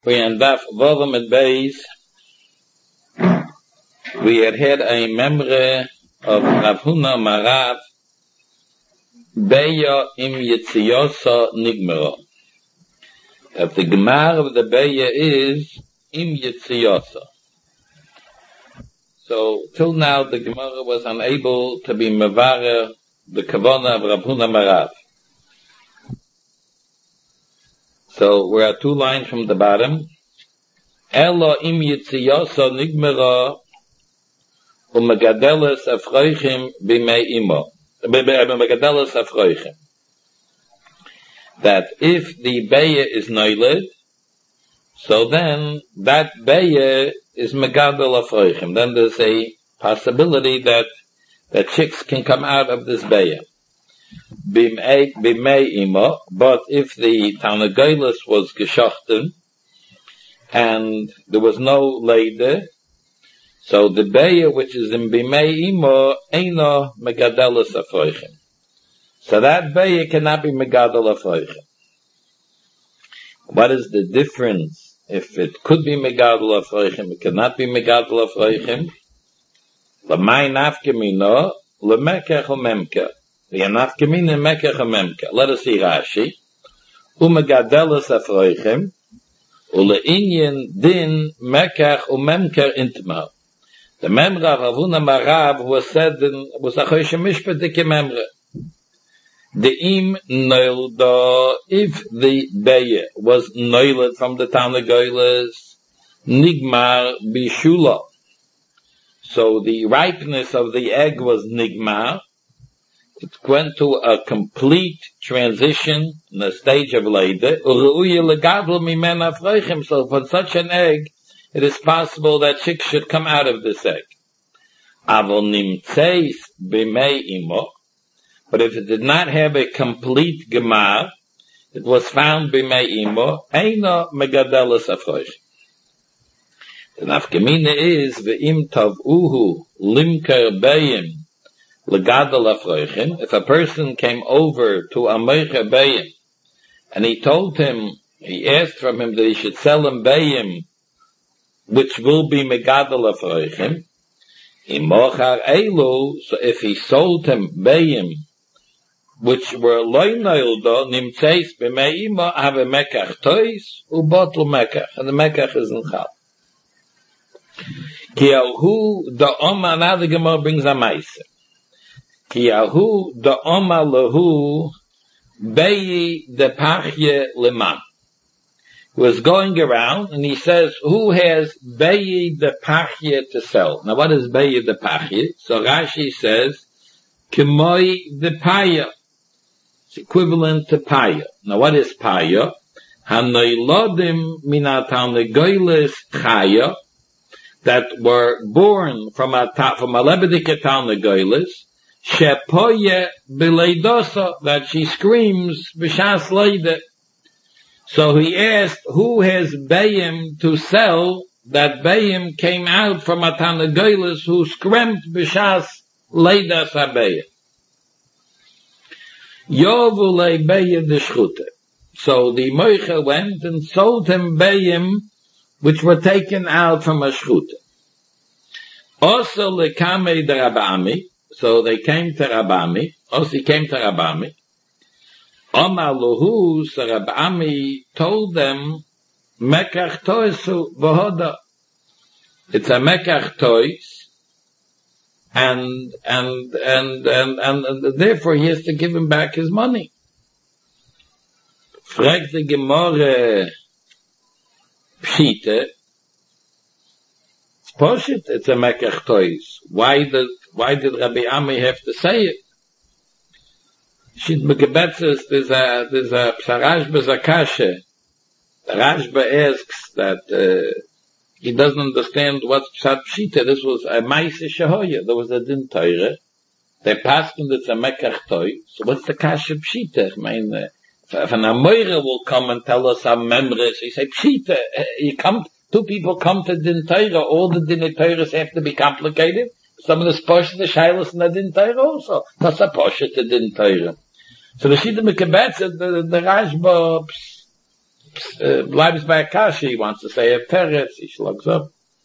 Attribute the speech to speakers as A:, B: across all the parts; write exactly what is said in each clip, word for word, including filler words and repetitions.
A: we end up Vodam and Beis. We had had a memre of Rav Huna Marav Beya im Yitziyosa Nigmero. That the Gemar of the Beya is im Yitziyosa. So till now the Gemara was unable to be Mavara the Kavana of Rav Huna Marav. So we're at two lines from the bottom. Elo im Yitziyosa Nigmera Umagadeles Afroichim Bimei Imo. Umagadeles Afroichim. That if the Beya is Noiled, so then that Beya is Megadel Afroichim. Then there's a possibility that that chicks can come out of this Beya. Bimei Bimei Imo. But if the Tanagoylus was Geschochten, and there was no Leide, so the Beya which is in Bimei Imo Eino Megadelis Afroichim. So that Beya cannot be Megadel Afroichim. What is the difference? If it could be Megadel Afroichim, it cannot be Megadel Afroichim. L'may nafkemino l'mekech u'memke. L'yanafkemino l'mekech u'memke. Let us see Rashi. U'megadelis Afroichim u'le'inyin din mekech u'memke intma. The memra of Rav Huna Marav was said in, was a choishe mishpatike memra. The im noilda, if the Beya was noiled from the Tanagoyles, nigmar bishula. So the ripeness of the egg was nigmar. It went to a complete transition in the stage of leide. So for such an egg, it is possible that chicks should come out of this egg. But if it did not have a complete gemar, it was found b'mei imo, eino megadelis afroichim. The nafkamina is ve'im tav'uhu limker beyim legadel afroichim. If a person came over to a meicher beyim, and he told him, he asked from him that he should sell him beyim, which will be megadel afroichim, imochar elu, so if he sold him beyim, which were loynoildo, nimtzeis b'me'ima, have a mekach tois, ubotul mekach, and the mekach is in chal. Ki alhu da oma, now the Gemara brings a maise. Ki alhu da oma lehu, beyi de pachye leman. He was going around, and he says, who has beyi de pachye to sell? Now what is beyi de pachye? So Rashi says, kimoi de paya. It's equivalent to paya. Now what is paya? Hanoilodim minatan goyles chaya, that were born from a from a lebedike Tanagoyles, shepoye bileidosa, that she screams b'shas leide. So he asked, who has bayim to sell? That bayim came out from a Tanagoyles who screamed b'shas leidas habayim. Yovulei bayim d'shchute. So the moicha went and sold him bayim which were taken out from a shchute. Also lekame de Rabami, so they came to Rabami, also he came to Rabami. Omar Luhu, so Rabami told them, Mekach toisu v'hoda. It's a Mekach tois, and, and, and, and, and, and therefore he has to give him back his money. Fragt the Gemara, Pshite, it's poshit, it's a mekach tois. Why did, why did Rabbi Ami have to say it? Shit megebetzes, there's a, there's a Psarashba Zakashe. The Rashba asks that, uh, he doesn't understand what's Pshat Pshite. This was a Maise Shehoya. There was a Din Teure. They passed him, it's a mekach tois. So what's the Kashe Pshite? I mean, uh, if an Amoira will come and tell us some memories, he say, Pshita, you come, two people come to Din Torah, all the Din Torahs have to be complicated. Some of the Porsche, the Shilas and the Din Torah also. That's a Porsche to Din Torah. So the Shita Mekabetz, the, the Rashba, uh, bleibt by Akashi, he wants to say a Peretz, he slugs up.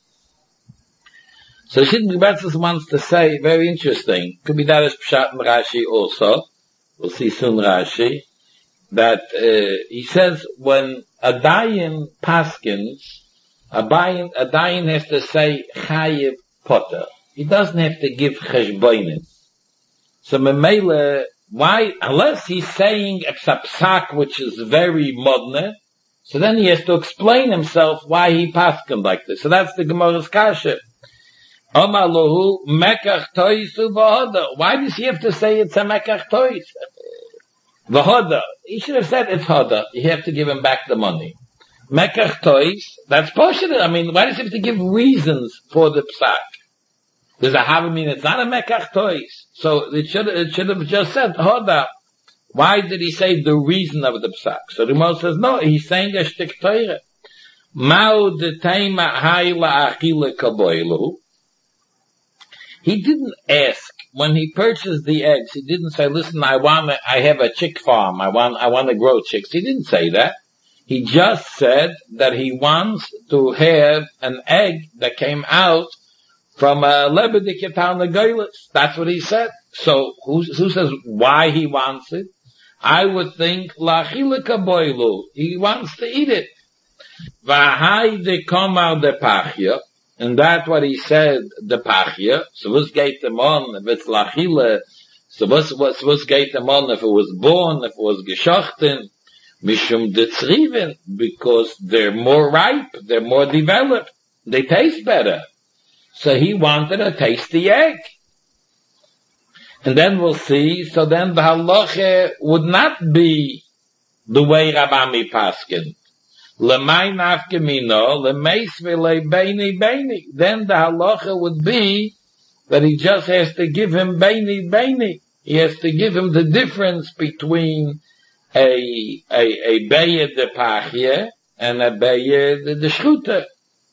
A: So Shittim Gebetzes wants to say, very interesting, could be that as Pshat and Rashi also, we'll see soon Rashi, that uh, he says when a Dayan paskins, a Dayan, a Dayan has to say Chayiv Potter. He doesn't have to give Cheshbonim. So Memele, why, unless he's saying a psak which is very modern, so then he has to explain himself why he paskin like this. So that's the Gemara's kasha. Omar lohu mekach toisu v'hoda. Why does he have to say it's a mekach tois? V'hoda. He should have said it's hoda. You have to give him back the money. Mekach tois, that's possible. I mean, why does he have to give reasons for the psak? Does a have mean it's not a mekach tois? So it should it should have just said hoda. Why did he say the reason of the psak? So the Gemara says no. He's saying a shtik toire. Mao de taima hayla achile kaboilu. He didn't ask when he purchased the eggs. He didn't say, "Listen, I want, I have a chick farm. I want, I want to grow chicks." He didn't say that. He just said that he wants to have an egg that came out from a lebedike town of Geilis. That's what he said. So who, who says why he wants it? I would think lachilika boilu. He wants to eat it. V'hai de komar de pachya. And that's what he said, the pachya. So what's gate them on if it's lachila? So what's, what's, what's gate them on if it was born, if it was geschochten? Mishum detzriven, because they're more ripe, they're more developed, they taste better. So he wanted a tasty egg. And then we'll see, so then the halacha would not be the way Rabami paskin. Lemay nafkemino, lemeis v'le beini beini. Then the halacha would be that he just has to give him beini beini. He has to give him the difference between a, a, a beye de pachye and a beye de, de shchuta.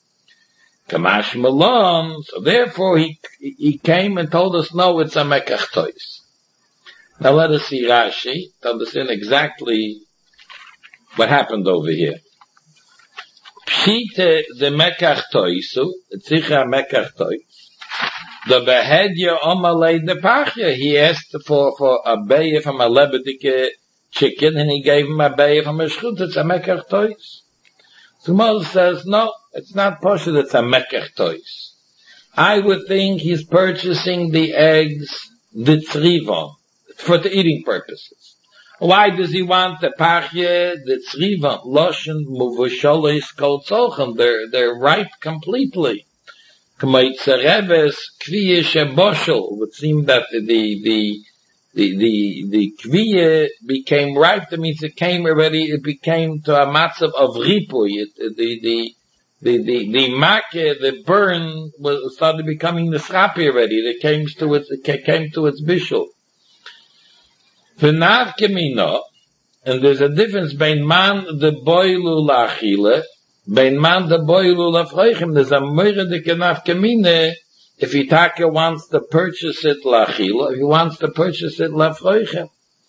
A: Kamash Malon, so therefore he, he came and told us, no, it's a mekach tois. Now let us see Rashi to understand exactly what happened over here. Pshite the mekach toisu, tzicha mekach tois. The behedya omalei de pachya. He asked for, for a beye from a lebedike chicken and he gave him a beye from a shchut. It's a mekach tois. So Moses says, no, it's not possible, it's a mekach tois. I would think he's purchasing the eggs, the tzrivon, for the eating purposes. Why does he want the pachye, the tzrivon, loshen, muvusholis, kol tzolchem? They're, they're ripe completely. K'moitzereves, kviye sheboshel, would seem that the, the, The, the, the kviye became ripe. That means it came already, it became to a matzav of ripui. It, the, the, the, the, the make, the burn was started becoming the schrapi already. It came to its, it came to its bishul. V'nav kemino, and there's a difference between man the boilu lachile, between man the boilu lafroichem. There's a moire de kenav kemine. If Itaka wants to purchase it lachila, if he wants to purchase it lafroichem.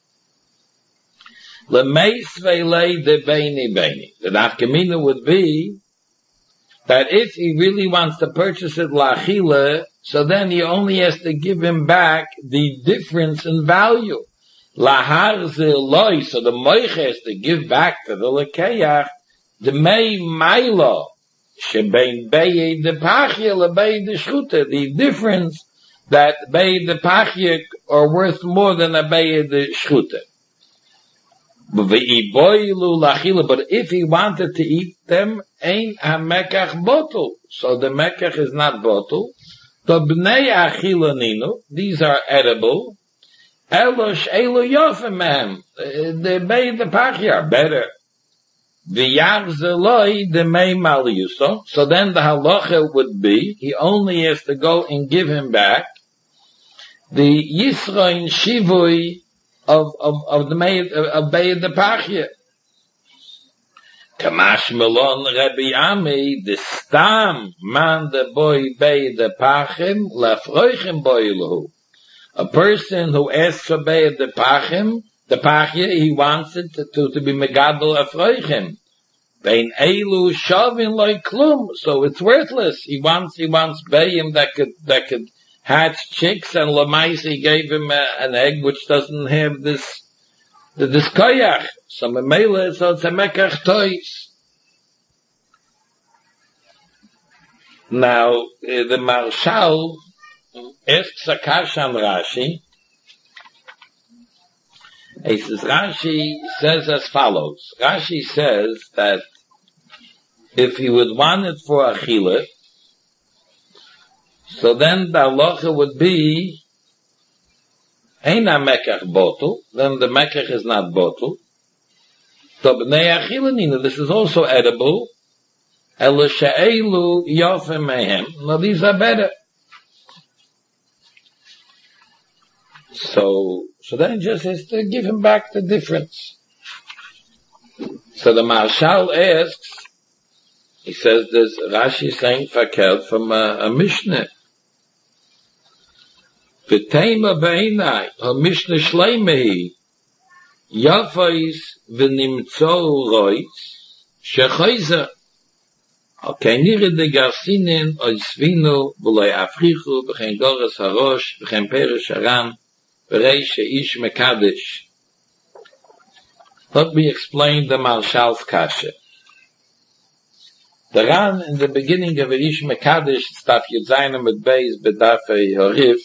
A: Lemeis ve'lei de beini beini. The nafkamina would be that if he really wants to purchase it lachila, so then he only has to give him back the difference in value. Lahar ze'loi, so the moich has to give back to the lekeyach the mei mailo. Shebein beye de pachye lebei de shchuta. The difference that beye de pachye are worth more than a beye de shchuta. But if he wanted to eat them, ain't a mekach bottle. So the mekach is not bottle. The bnei achilaninu, these are edible. Elosh elu yofemem. The beye de pachye are better. V'yachzeloi de mei maliyuso. So then the halacha would be, he only has to go and give him back the yisroin shivui of, of, of the mei, of Beit de Pachya. Kamash melon Rabbi Ami, the stam man de boy Beit de Pachim, lafroichem boilu. A person who asks for Beit de Pachim, the pachya, he wants it to, to, to be megadol afroichem. Bein elu shavin like klum, so it's worthless. He wants, he wants bayim that could, that could hatch chicks, and Lamais, he gave him a, an egg which doesn't have this, the, this koyach. So memele, so it's a mekach toys. Now, uh, the Marshal asks a kasha on Rashi. He says, Rashi says as follows. Rashi says that if he would want it for achila, so then the halacha would be Eina mekach botel, then the mekach is not botel. So b'nei achila nina, this is also edible. Ela she'elu yofim mehem. Now these are better. So, so then just has to give him back the difference. So the Marshal asks, he says this Rashi saying fakert from a, a Mishnah. V'teima b'einai, a Mishnah shleimehi, yafais v'nimtzo roitz, shechayza. Okay, nire de garsinen, oisvinu, v'loi africhu, v'chen goras harosh, v'chen perish haram, v'reish ish mekadesh. Let me explain the Marshal's kasha. The Ran, in the beginning of Ish Mekadesh, Staf Yudzayin with Beis B'dafei Horif,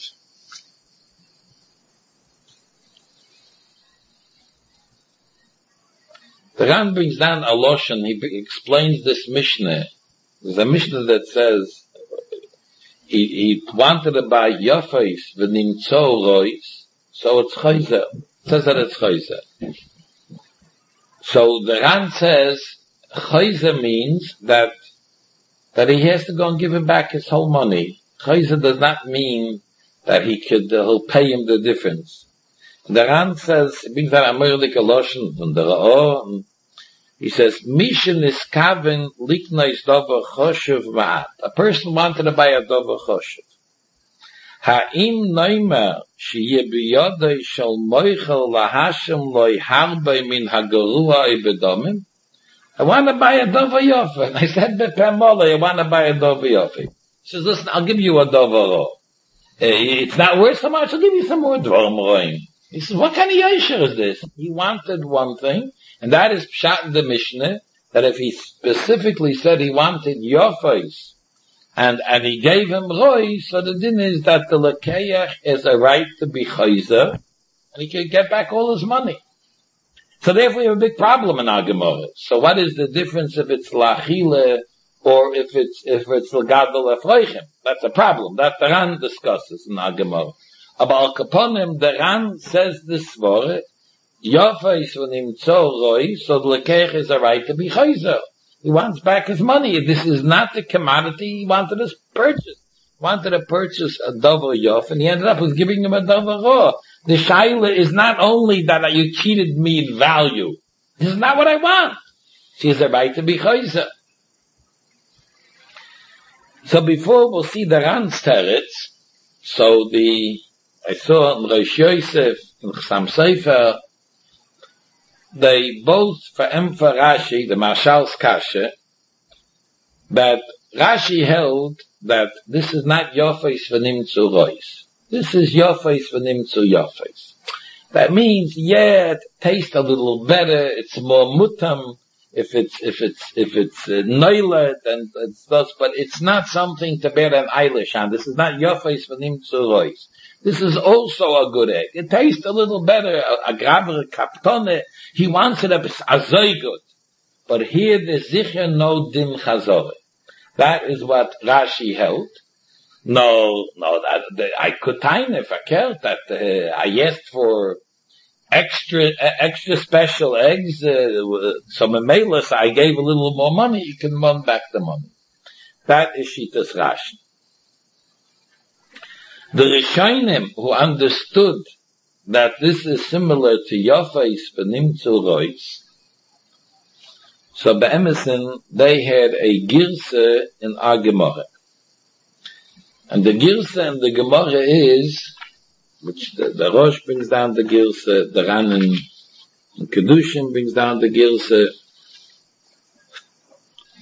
A: the Ran brings down a Loshen, he explains this Mishnah. There's a Mishnah that says, he, he wanted to buy Yafais v'nimtzo rois, so it's Chayzer. It says that it's Chayzer. So the Ran says, Chayzer means that, that he has to go and give him back his whole money. Chayzer does not mean that he could, uh, he'll pay him the difference. The Ran says, he brings that Amirlik Aloshen from the Ra'o, he says, Mishin is kaven liknais dover choshev ma'at. A person wanted to buy a dover choshev. Ha'im noimer sheyeh biyodei shel moichel lahashem loy harbe min hagorua ibedomim. I want to buy a dover yofe. I said, Bepemola, I want to buy a dover yofe. He says, listen, I'll give you a dover ro. It's not worth so much, I'll give you some more dvorim roim. He says, what kind of yosher is this? He wanted one thing, and that is pshat in the Mishnah, that if he specifically said he wanted yofes, and, and he gave him roi, so the din is that the lekeach has a right to be chayzer, and he can get back all his money. So therefore we have a big problem in our Gemara. So what is the difference if it's lachile, or if it's, if it's l'gadol efroichem? That's a problem. That the Ran discusses in our Gemara. About Kaponim, the Ran says this word, Yofais v'nimtzo roi, so the lekech is a right to be chayzer. He wants back his money. This is not the commodity he wanted to purchase. He wanted to purchase a dover yof, and he ended up with giving him a dover ro. The shaila is not only that you cheated me in value. This is not what I want. She has a right to be chayzer. So before we'll see the Ran's teretz, so the, I saw in Rosh Yosef, in Chassam Sefer, they both, for M for Rashi, the Marshal's kasha, that Rashi held that this is not Yofes v'nimtzu rois. This is Yofes v'nimtzu Yofes. That means, yeah, it tastes a little better, it's more mutam, if it's, if it's, if it's uh, noilet, and it's thus, but it's not something to bear an eyelash on. This is not Yofes v'nimtzu rois. This is also a good egg. It tastes a little better, a, a graber kaptone. He wants it a azoy good. But here the zicher no din chazore. That is what Rashi held. No, no, that, that I could time if I cared that uh, I asked for extra, uh, extra special eggs, uh, some emailers, I gave a little more money, you can run back the money. That is Shitas Rashi. The Rishonim who understood that this is similar to Yofais v'nimtzu rois, so be'emesin, they had a girsa in our Gemara. And the girsa in the Gemara is, which the, the Rosh brings down the girsa, the Ran in, in Kedushin brings down the girsa,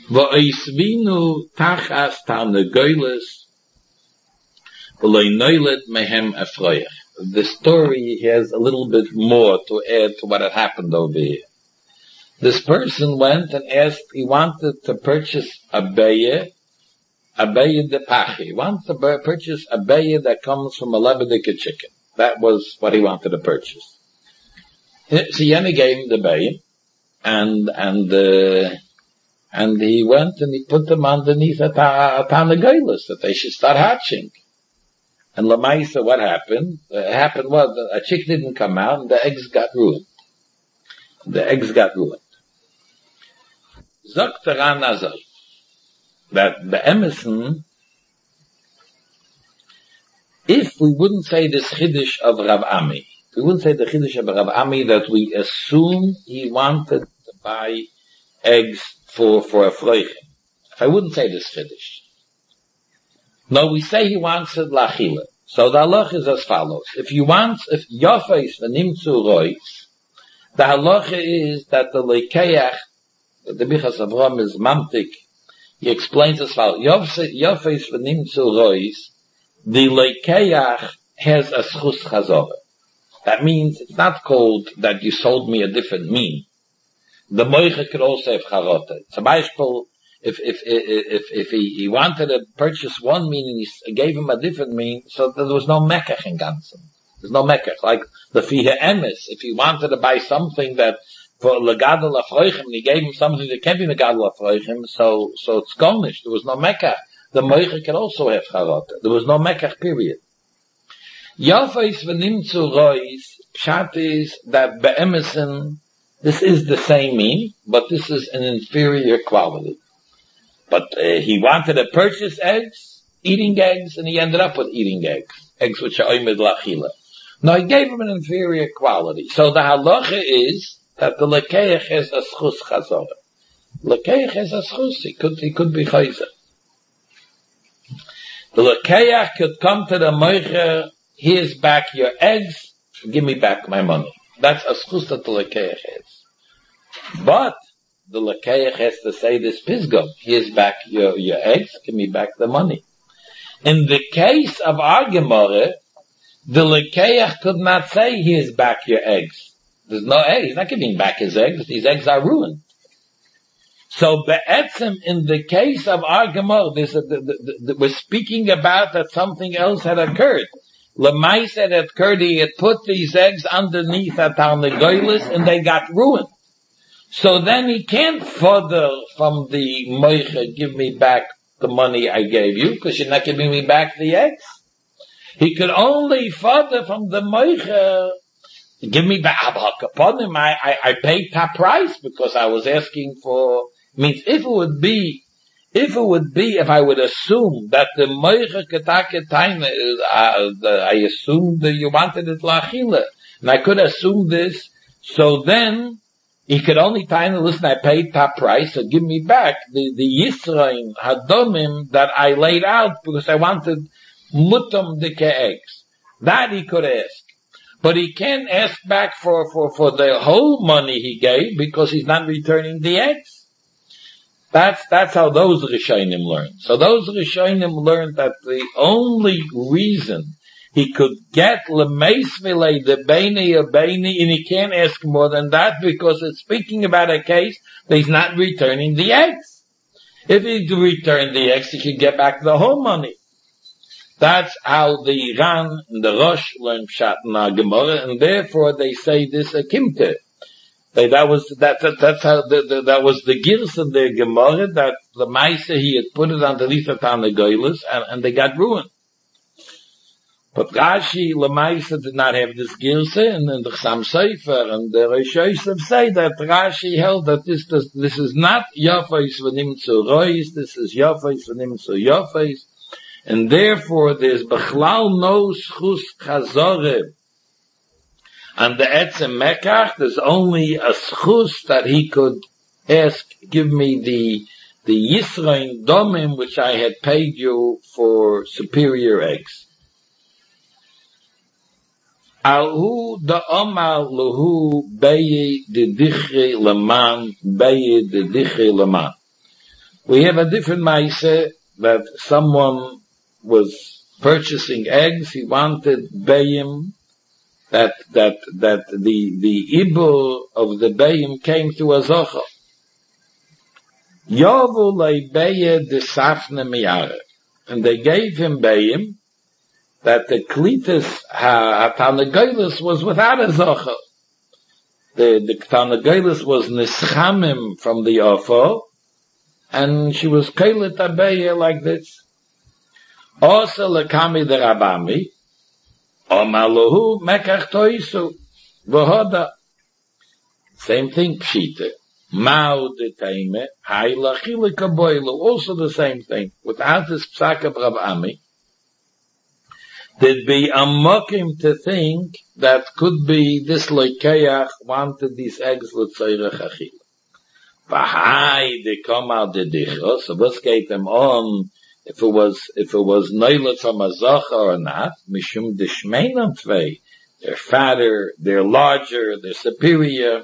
A: V'oisvinu tachas tarnegolos v'lo noilet mehem afroyach. The story has a little bit more to add to what had happened over here. This person went and asked, he wanted to purchase a beye, a beye de pachi. He wanted to purchase a beye that comes from a lebedika chicken. That was what he wanted to purchase. So Yeni gave him the beye, and, and, uh, and he went and he put them underneath a tarnegolos, that they should start hatching. And Lamaisa, what happened? Uh, happened was a chick didn't come out and the eggs got ruined. The eggs got ruined. Zok Taran Azai, that the Emerson, if we wouldn't say this Chiddush of Rav Ami, we wouldn't say the Chiddush of Rav Ami that we assume he wanted to buy eggs for, for a Freichen. If I wouldn't say this Chiddush. No, we say he wants it lachila. So the halach is as follows. If you want, if yofeis v'nimtzu rois, the halacha is that the lekeach, the Bichas Avram is mamtik, he explains as follows. Yofeis v'nimtzu rois, the lekeach has a schus chazorah. That means it's not called that you sold me a different mean. The moiche could also have charota. It's a beispiel, If, if, if, if he, he wanted to purchase one mean and he gave him a different mean, so there was no mekach in Gansen. There's no mekach. Like the fihe emes, if he wanted to buy something that for legadol afroichem, and he gave him something that can't be legadol afroichem, so, so it's gonish. There was no mekach. The moiche can also have charot. There was no mekach, period. Yafais v'nimtzu rois, pshat is that be'emesen, this is the same mean, but this is an inferior quality. But uh, he wanted to purchase eggs, eating eggs, and he ended up with eating eggs. Eggs which are oimed lachila. No, he gave him an inferior quality. So the halacha is that the lekeich has a schus chazorah. Lekeich has a schus. He could, he could be chayzer. The lekeich could come to the moicher, here's back your eggs, give me back my money. That's a schus that the lekeich has. But the lekeich has to say this pisgum, here's back your, your eggs, give me back the money. In the case of our Gemara, the lekeich could not say here's back your eggs. There's no egg, he's not giving back his eggs, these eggs are ruined. So be'etzem, in the case of our Gemara, this, the, the, the, we're speaking about that something else had occurred. Lemais had occurred, he had put these eggs underneath a tarnegolos and they got ruined. So then he can't further from the moiche, give me back the money I gave you, because you're not giving me back the eggs. He could only further from the moiche, give me back, upon him, I, I, I paid top price, because I was asking for, means if it would be, if it would be, if I would assume that the moiche ketake taina is, uh, I assumed that you wanted it lachila, and I could assume this, so then, he could only tell him, listen, I paid top price, so give me back the, the Yisrael Hadomim that I laid out because I wanted mutam dike eggs. That he could ask. But he can't ask back for, for, for the whole money he gave because he's not returning the eggs. That's, that's how those Rishonim learned. So those Rishonim learned that the only reason he could get lemeisvile the beini or beini, and he can't ask more than that because it's speaking about a case that he's not returning the eggs. If he returned the eggs, he could get back the whole money. That's how the Ran and the Rosh learned Pshat in Gemara, and therefore they say this a kimte. They, that was that, that that's how the, the, that was the girs of the Gemara that the Maisa he had put it underneath the tarnegolos and, and they got ruined. But Rashi, Lamaisa, did not have this girse, and then the Chassam Sofer and the Rosh Yosef say that Rashi held that this, this, this is not Yafais v'nimtzu rois, this is Yafais v'nimtzu Yafais, and therefore there's Bechlal no schus chazoreh. And the Etzem Mekach, there's only a schus that he could ask, give me the, the Yisrael Domim which I had paid you for superior eggs. Ahu da Omar Lahu Beye de Dichre Laman, Beye de Dichre Laman. We have a different Maise that someone was purchasing eggs. He wanted Bayim, that, that, that the, the Ibur of the Bayim came to a Zocha. Yovu lei Beye de Safne Miyare. And they gave him Bayim, that the Klitis ha-Tarnagolis was without a Zocha. The, the Tarnagolis was Nischamim from the Ofo, and she was Keilet Abeya like this. Also lekami de Rabami, Omaluhu mekach toisu, v'hoda. Same thing, Pshita. Mao de Teime, hai lachile kaboilu, also the same thing. Without this psak of Rabami, there'd be a mokim to think that could be this loikeach wanted these eggs l'tzayrech achila. V'hai de komal de dichro, so what's gave them on, if it was, if it was noilet from a zocha or not, mishum dishmeinam tvei, they're fatter, they're larger, they're superior.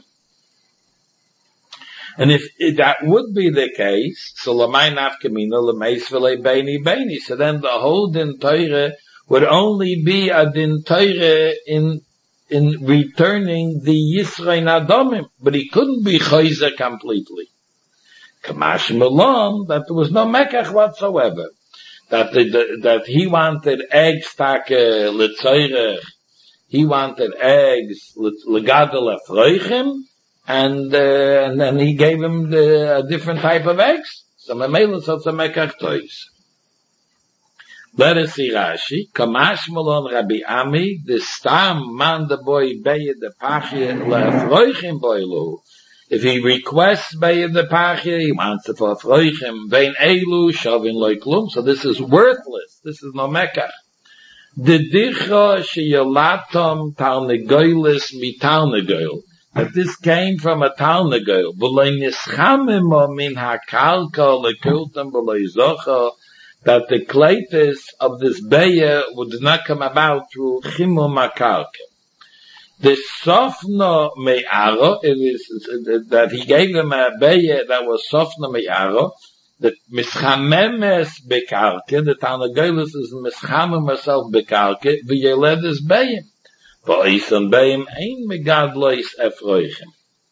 A: And if, if that would be the case, so lamay nafkamina lemeis v'lei beini beini, so then the whole din Torah would only be a din Torah in in returning the Yisrael Adomim, but he couldn't be Chayzer completely. Kamash Milan, that there was no Mekach whatsoever. That the, the, that he wanted eggs take l'tzayrech, he wanted eggs l'gadol afroichim, and, uh, and then he gave him the, a different type of eggs. So Memela such a Mekach toys. Let us see Rashi. Kamash Malon Rabbi Ami, the stam man the boy beye the pachie le'afroichim boilu. If he requests beye the pachie, he wants it for afroichim. Vein elu shavin loiklum. So this is worthless. This is no mekach. The dicha sheyalatom tarnegoilis mi tarnegoil. That this came from a tarnegoil. V'loi nischamim min hakalka lekultam v'loi zocha. That the claitis of this beya would not come about through chimu makarke. The sofna me'aro, it is that he gave them a beya that was sofna me'aro, that mischamemes bekarke, the Tarnagolis is mischamem herself bekarke, v'yeled is beyim. V'oisan beyim ein megadlois efroichem.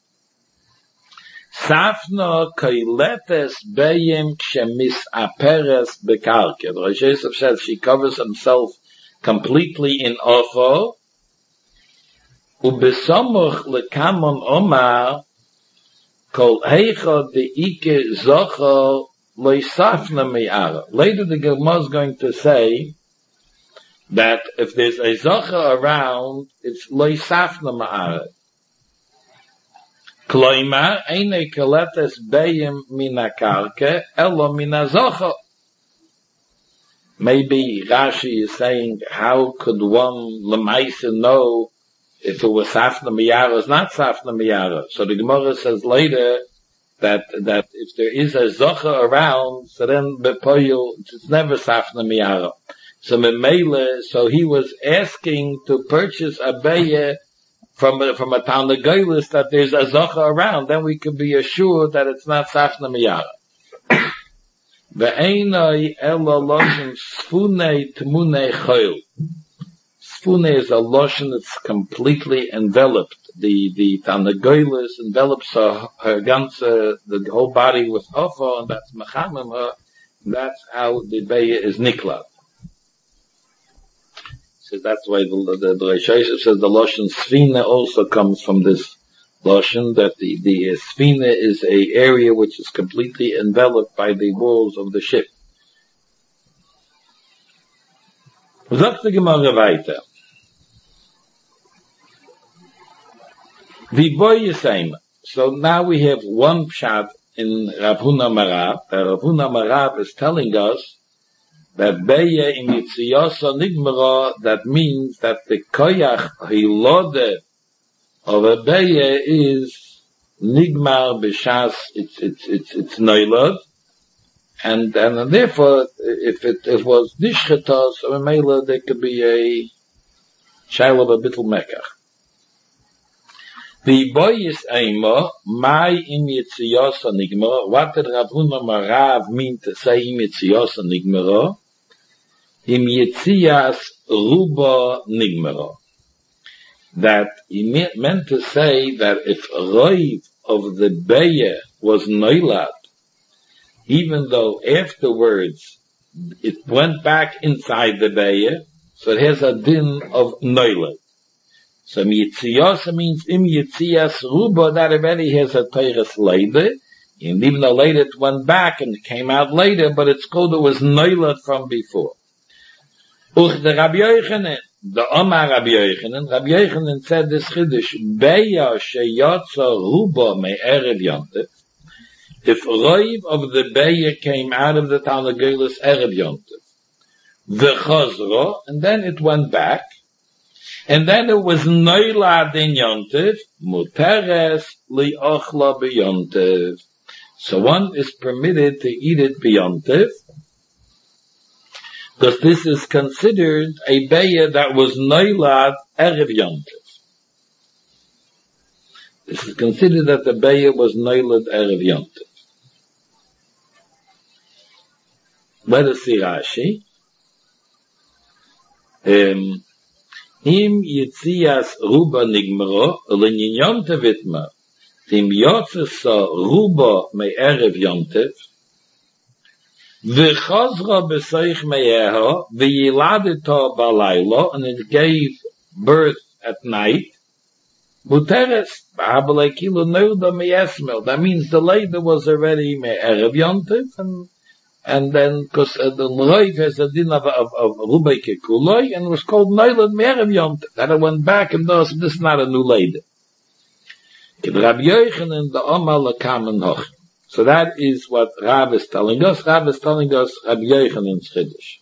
A: Safno koiletes beyim kshemis aperes bekarke. The Rosh Yosef says she covers himself completely in ofo. Ubesomuch lekamon omar kol heicha de ike zocho loisafna me'ara. Later the Gemara is going to say that if there's a zocha around, it's loisafna me'ara. Kloima, eine kaletes beyim mina karke, elo mina zocha. Maybe Rashi is saying, how could one lemaisa know if it was safna miyara or not safna miyara? So the Gemara says later that that if there is a zocha around, so then bepoyel it's never safna miyara. So memele, so he was asking to purchase a beye from a, from a Tarnagolis that there's a zocha around, then we can be assured that it's not safna miyara. Ve'enoi elo loshen sfune tmune choil. Sfune is a lotion that's completely enveloped. The the Tarnagolis envelops her, her ganze, the whole body with ofo, and that's mechamim her. That's how the beya is niklat. So that's why the the, the Rosh Yosef says the lotion sfina also comes from this lotion, that the the sfina is a area which is completely enveloped by the walls of the ship. Sagt die Gemara weiter. Wie boy Yisayim. So now we have one pshat in Rav Huna Marav. That Rav Huna Marav is telling us that Beya in Yitziyasa Nigmara, that means that the koyach hilode of a Beya is Nigmar B'Shas, it's, it's, it's, it's Neilad, and, and therefore, if it, it was Nishcheta, so in Mela, there could be a child of a bittul Mekach. The boy is Eima, my im Yitziyosa Nigmara. What did Rav Huna Marav mean to say im Yitziyosa Nigmara? Im Yitziyas Ruba Nigmara. That he meant to say that if Roiv of the Beya was Noilad, even though afterwards it went back inside the Beya, so it has a din of Noilad. So Yitziyasa means im Yitziyas Ruba, that already has a Teiras later, and even though later it went back and it came out later, but it's called it was Noilad from before. Uch the Rabbi Yochanan, the Omar Rabbi Yochanan, Rabbi Yochanan said this Chiddush, Beya sheyotza Ruba me'erev Yontif, if Roiv of the Beya came out of the town of Geilis Erev Yontif, the Chazra, and then it went back, and then it was Noilad in Yontif, Muteres li ochla b'Yontif. So one is permitted to eat it b'Yontif, because this is considered a Beya that was Noilad Erev Yontif. This is considered that the Beya was Noilad Erev Yontif. Let us see Rashi. Um, Im Yitzias Ruba Nigmaro, L'nyin Yontif Itma, Im Yotzesa Ruba me'erev Yontif, V'chazra b'seich me'eha, v'yiladita b'alayla, and it gave birth at night, Muteres, b'habalei kilo neuda me'esmel, that means the later was already me'erev Yontif, and And then, because uh, the Roiv has a din of, of, of Rubai Kekuloi, and it was called Noilad Me'erev Yontif. That it went back and thus, this is not a new lady. Rabbi Yochanan the Omar Lakamen Hoch. So that is what Rav is telling us. Rav is telling us Rabbi Yochanan's Chiddush.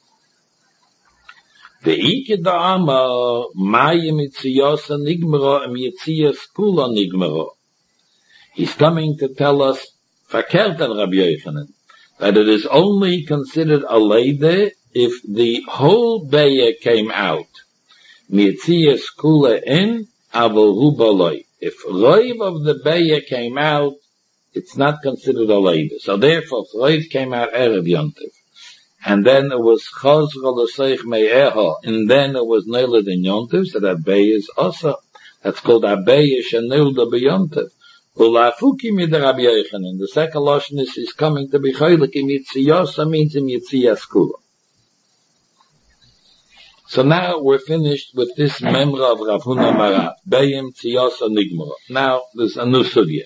A: The Ike the Omar, Maya Mitziyosa Nigmara, and Yitziyas Kula Nigmara. He's coming to tell us, Fakert al Rabbi Yochanan, that it is only considered a leder if the whole Beya came out. Mitzias kula in, avol rubaloi. If Roiv of the Beya came out, it's not considered a leder. So therefore, if Roiv came out Erev Yontif, and then it was Chazra l'seich me'eha, and then it was Noilad in Yontif, so that Beya is also, that's called a Beya shenilda b'Yontif. Ulafuki mid Rabbi Yochanan. The second lashon is is coming to be chaylik im Yitziyasa means im Yitziyas kula. So now we're finished with this memra of Rav Huna Marav, Beyim Tziyasa Nigmara. Now there's a new sugya.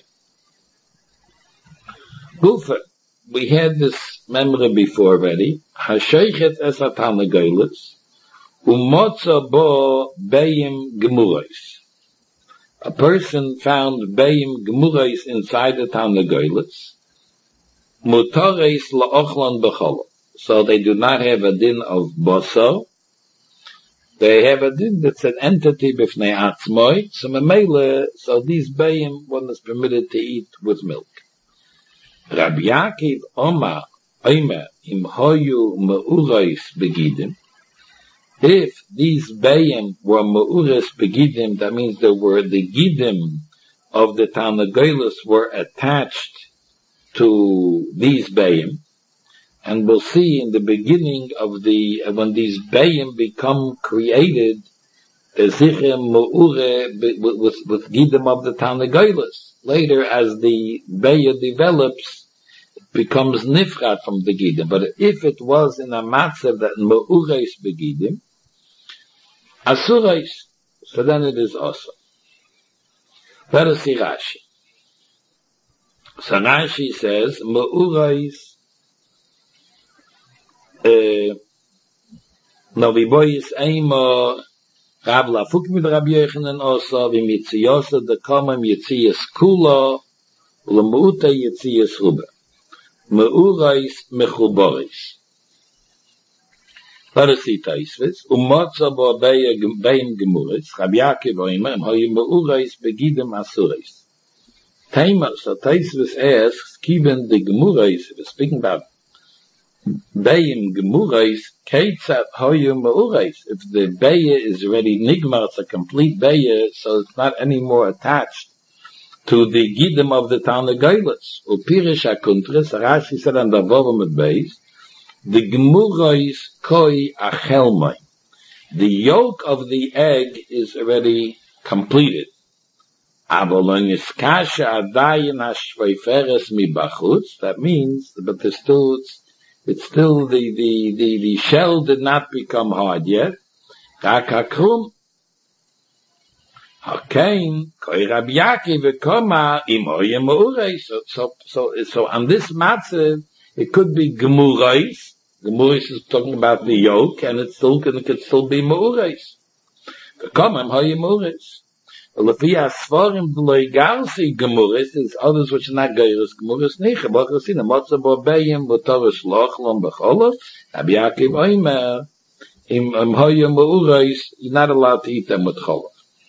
A: Gufa, we had this memra before already. Hasheichet esatan legeilis, umotza bo Beyim gemurais. A person found Beyim Gemurais inside the town of Geilis, Mutares la'ochlan b'cholo. So they do not have a din of boso. They have a din that's an entity b'fnei atzmoi. So memele, so these Beyim one is permitted to eat with milk. Rabbi Yaakov Omar Omer im hoyu me'urais begidim. If these Beyim were Me'uras Begidim, that means there were the Gidim of the Tanagailas were attached to these Beyim. And we'll see in the beginning of the, when these Beyim become created, the Zichem Me'ure with, with Gidim of the Tanagailas. Later, as the Beya develops, it becomes Nifrat from the Gidim. But if it was in a matzav that Me'uras Begidim, Asurais, so then it is also. Let us see Rashi. So Rashi says, Me'urais, uh, no viboyis eimo, Rab lafuk mit Rabbi Yochanan also, v'mitziyosa dekomem yitziyas kula, u'lemuta yitziyas ruba. Me'urais mechuboris. Let us see Taisvis. Umotza bo Beyim Gemuris, Rabbi Yaakov Omer, hoyu me'urais begidim asurais. Taima, so Taisvis asks, given the Gemuris, we're speaking about Bayim gemurais keitzat hoyu meurais. If the beye is already nigmar, it's a complete beye, so it's not anymore attached to the gidim of the Tana Geilis. Upirish akuntris, Rashi said on the Vovam at base, the gemurais koi achelmai. The yolk of the egg is already completed. That means, but there's still, it's, it's still the, the, the, the shell did not become hard yet. So, so, so, so on this matzah, it could be gemurais. Gemurais is talking about the yolk, and it still can, it could still be meurais. V'komam hoye meurais. Lefia Sforim D'loi Garsi Gemuris, there's others which are not Geiris Gemuris, Nicha, Bachasina, Motza Bobeyim, Botoris Lochlom, Becholov, Rabbi Yaakov Oimer, Im Hoyim Meurais, you're not allowed to eat them with Cholov.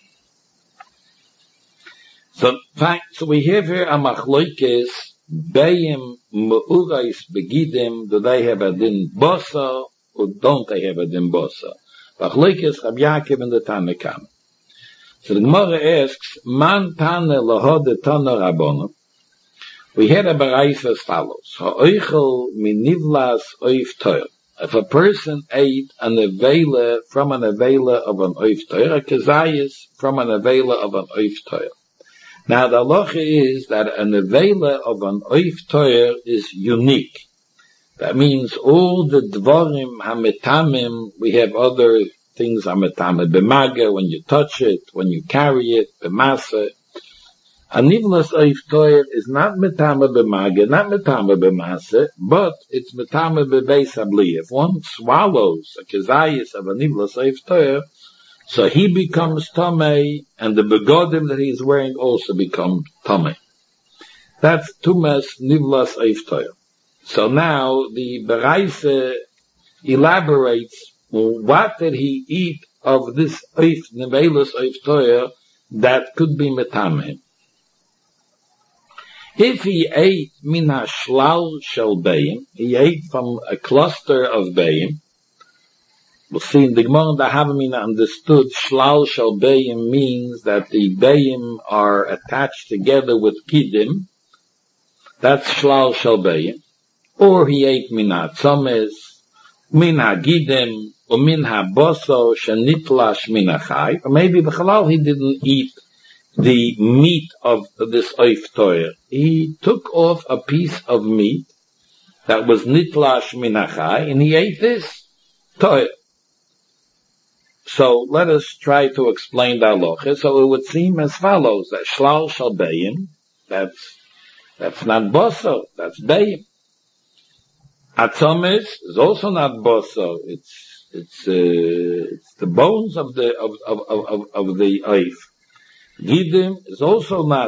A: So, fine, so we have here a Machloikis, Beyim Meurais Begidim, do they have a din Bosa, or don't they have a din Bosa? Machloikis, Rabbi Yaakov and the Tanakam. So the Gemara asks, Man tane lahode tana rabbonim. We had a baraisa as follows. Ha'oichel min nivlas oif toir. If a person ate an avela from an avela of an oif toir, a kezayis from an avela of an oif toir. Now the halacha is that an avela of an oif toir is unique. That means all the dvarim hametamim, we have other things are metame b'maga, when you touch it, when you carry it, b'masa. A nivlas oif toir is not metame b'maga, not metame b'masa, but it's metame b'beis habli. If one swallows a kezayis of a nivlas oif toir, so he becomes tamei, and the begodim that he is wearing also become tamei. That's tumas nivlas oif toir. So now the baraisa elaborates, what did he eat of this oif, nevelus oif toyer, that could be metameh? If he ate min hashlal shel beim, he ate from a cluster of beim. We'll see in the Gemara the Havamina understood shlal shel beim means that the beim are attached together with gidim. That's shlal shel beim. Or he ate min hatzomes, min hagidim, or min haboso shenitlash min hachai. Or maybe b'chalal he didn't eat the meat of this oif toyer. He took off a piece of meat that was nitlash min hachai, and he ate this toyer. So let us try to explain the halacha. So it would seem as follows, that shlal shel beim, that's, that's not boso, that's beim. Atzomes is also not boso. It's it's uh, it's the bones of the of of of of the oif. Gidim is also not.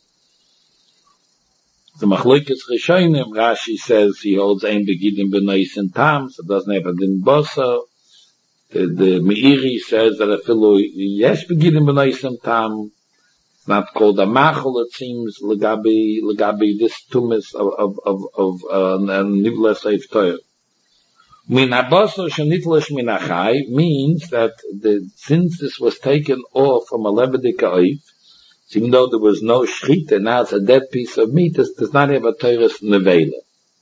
A: The Machlokes Rishonim, Rashi says he holds ein begidim b'nois and tam, so it doesn't have a din boso. The the Meiri says that a fellow yes begidim b'nois and tam. It's not called a machol, it seems, legabi, legabi, this tumis of, of, of, of, uh, nivlas oif toyer. Min haboso shenitlash min hachai means that the, since this was taken off from a levedika oif, even though there was no shchita, now it's a dead piece of meat, it does not have a teres nevela.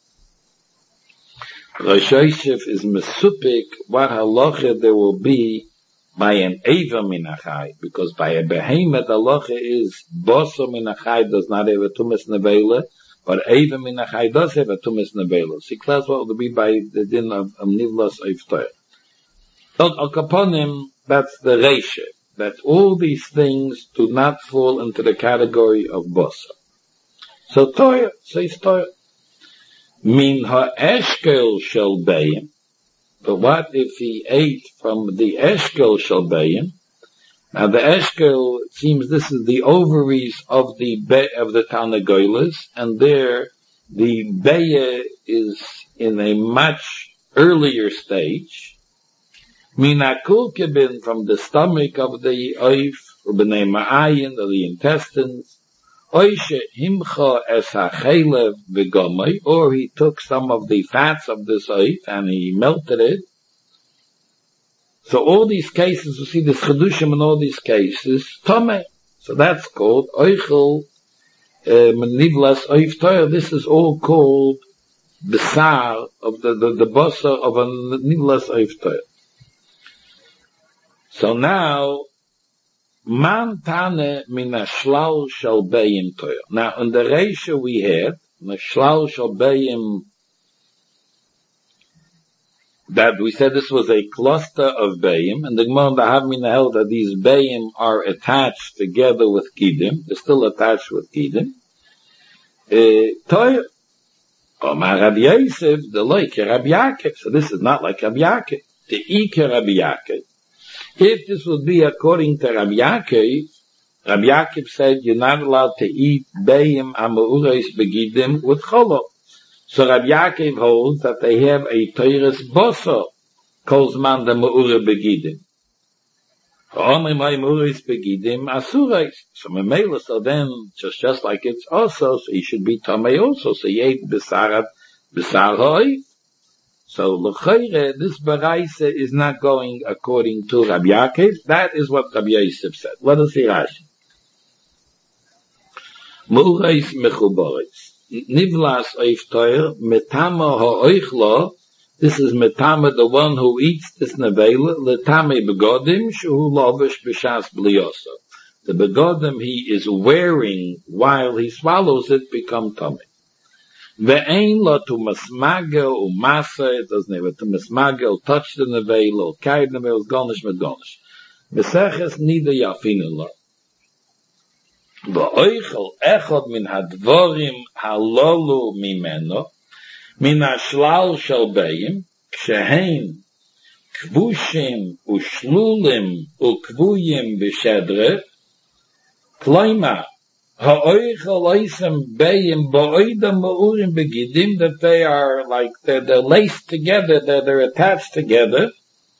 A: Rosh Yosef is mesupik, what halacha there will be by an eva minachai, because by a behemoth halacha is boso minachai does not have a tumas nevela, but eva minachai does have a tumas nevela. See, class what would be by the din of nivlas oif toyer. Al kaponim, that's the reisha, that all these things do not fall into the category of boso. So toyer says toyer. Min ha'eshkel shel beim. But what if he ate from the eshkel shel beim? Now the eshkel, it seems this is the ovaries of the be, of the Tanagoylas, and there the beye is in a much earlier stage. Minakul kibin, from the stomach of the oif, or b'nei ma'ayin, of the intestines, Oishe himcha es hachelev v'gomai, or he took some of the fats of this oif and he melted it. So all these cases, you see this chedushim in all these cases, tomei. So that's called oichel nivlas oif toyer. This is all called besar of the the, the basar of a nivlas oif toyer. So now, man tane min a shlau shall beim toyer. Now in the ratio we had, the shlau shall beim, that we said this was a cluster of Bayim, and the Gemara Havmina held that these Bayim are attached together with Gidim. They're still attached with Gidim. Toyer. Omar Rabbi Yosef, the like Rabbi Yaakov. So this is not like Rabbi Yaakov. The Ike Rabbi Yaakov. If this would be according to Rabbi Yaakov, Rabbi Yaakov said you're not allowed to eat Bayim Amaurais Begidim with Cholov. So Rabbi Yaakov holds that they have a Teires Bosa, calls man the Me'ura Begidim. Only my Me'urais Begidim Asurais. So Memela, so then, just, just like it's also, so he should be Tamei also. So he ate Besarat, Besar Hoi. So L'chayre, this Baraisa is not going according to Rabbi Yaakov. That is what Rabbi Yosef said. Let us see Rashi. Me'urais Mechuborais. Nivlas oif toyer, metama ha'oichlo, this is metama, the one who eats this nevela, letame begodim, shu lovish b'shas blioso. The begodim he is wearing while he swallows it become tummy. Ve'ein lo to masmage u masa, it doesn't have to masmage, or touch the nevela, or carry the nevela, gonish med gonish. Meseches nida yafinu lo. V'oichel echad min hadvorim halolu mimeno, min hashlal shel beim, kshehein kvushim ushlulim ukvuyim b'shedre, kloima, ha'oichel oisem beim ba'oidam ma'urim begidim, that they are like, they're, they're laced together, they're, they're attached together,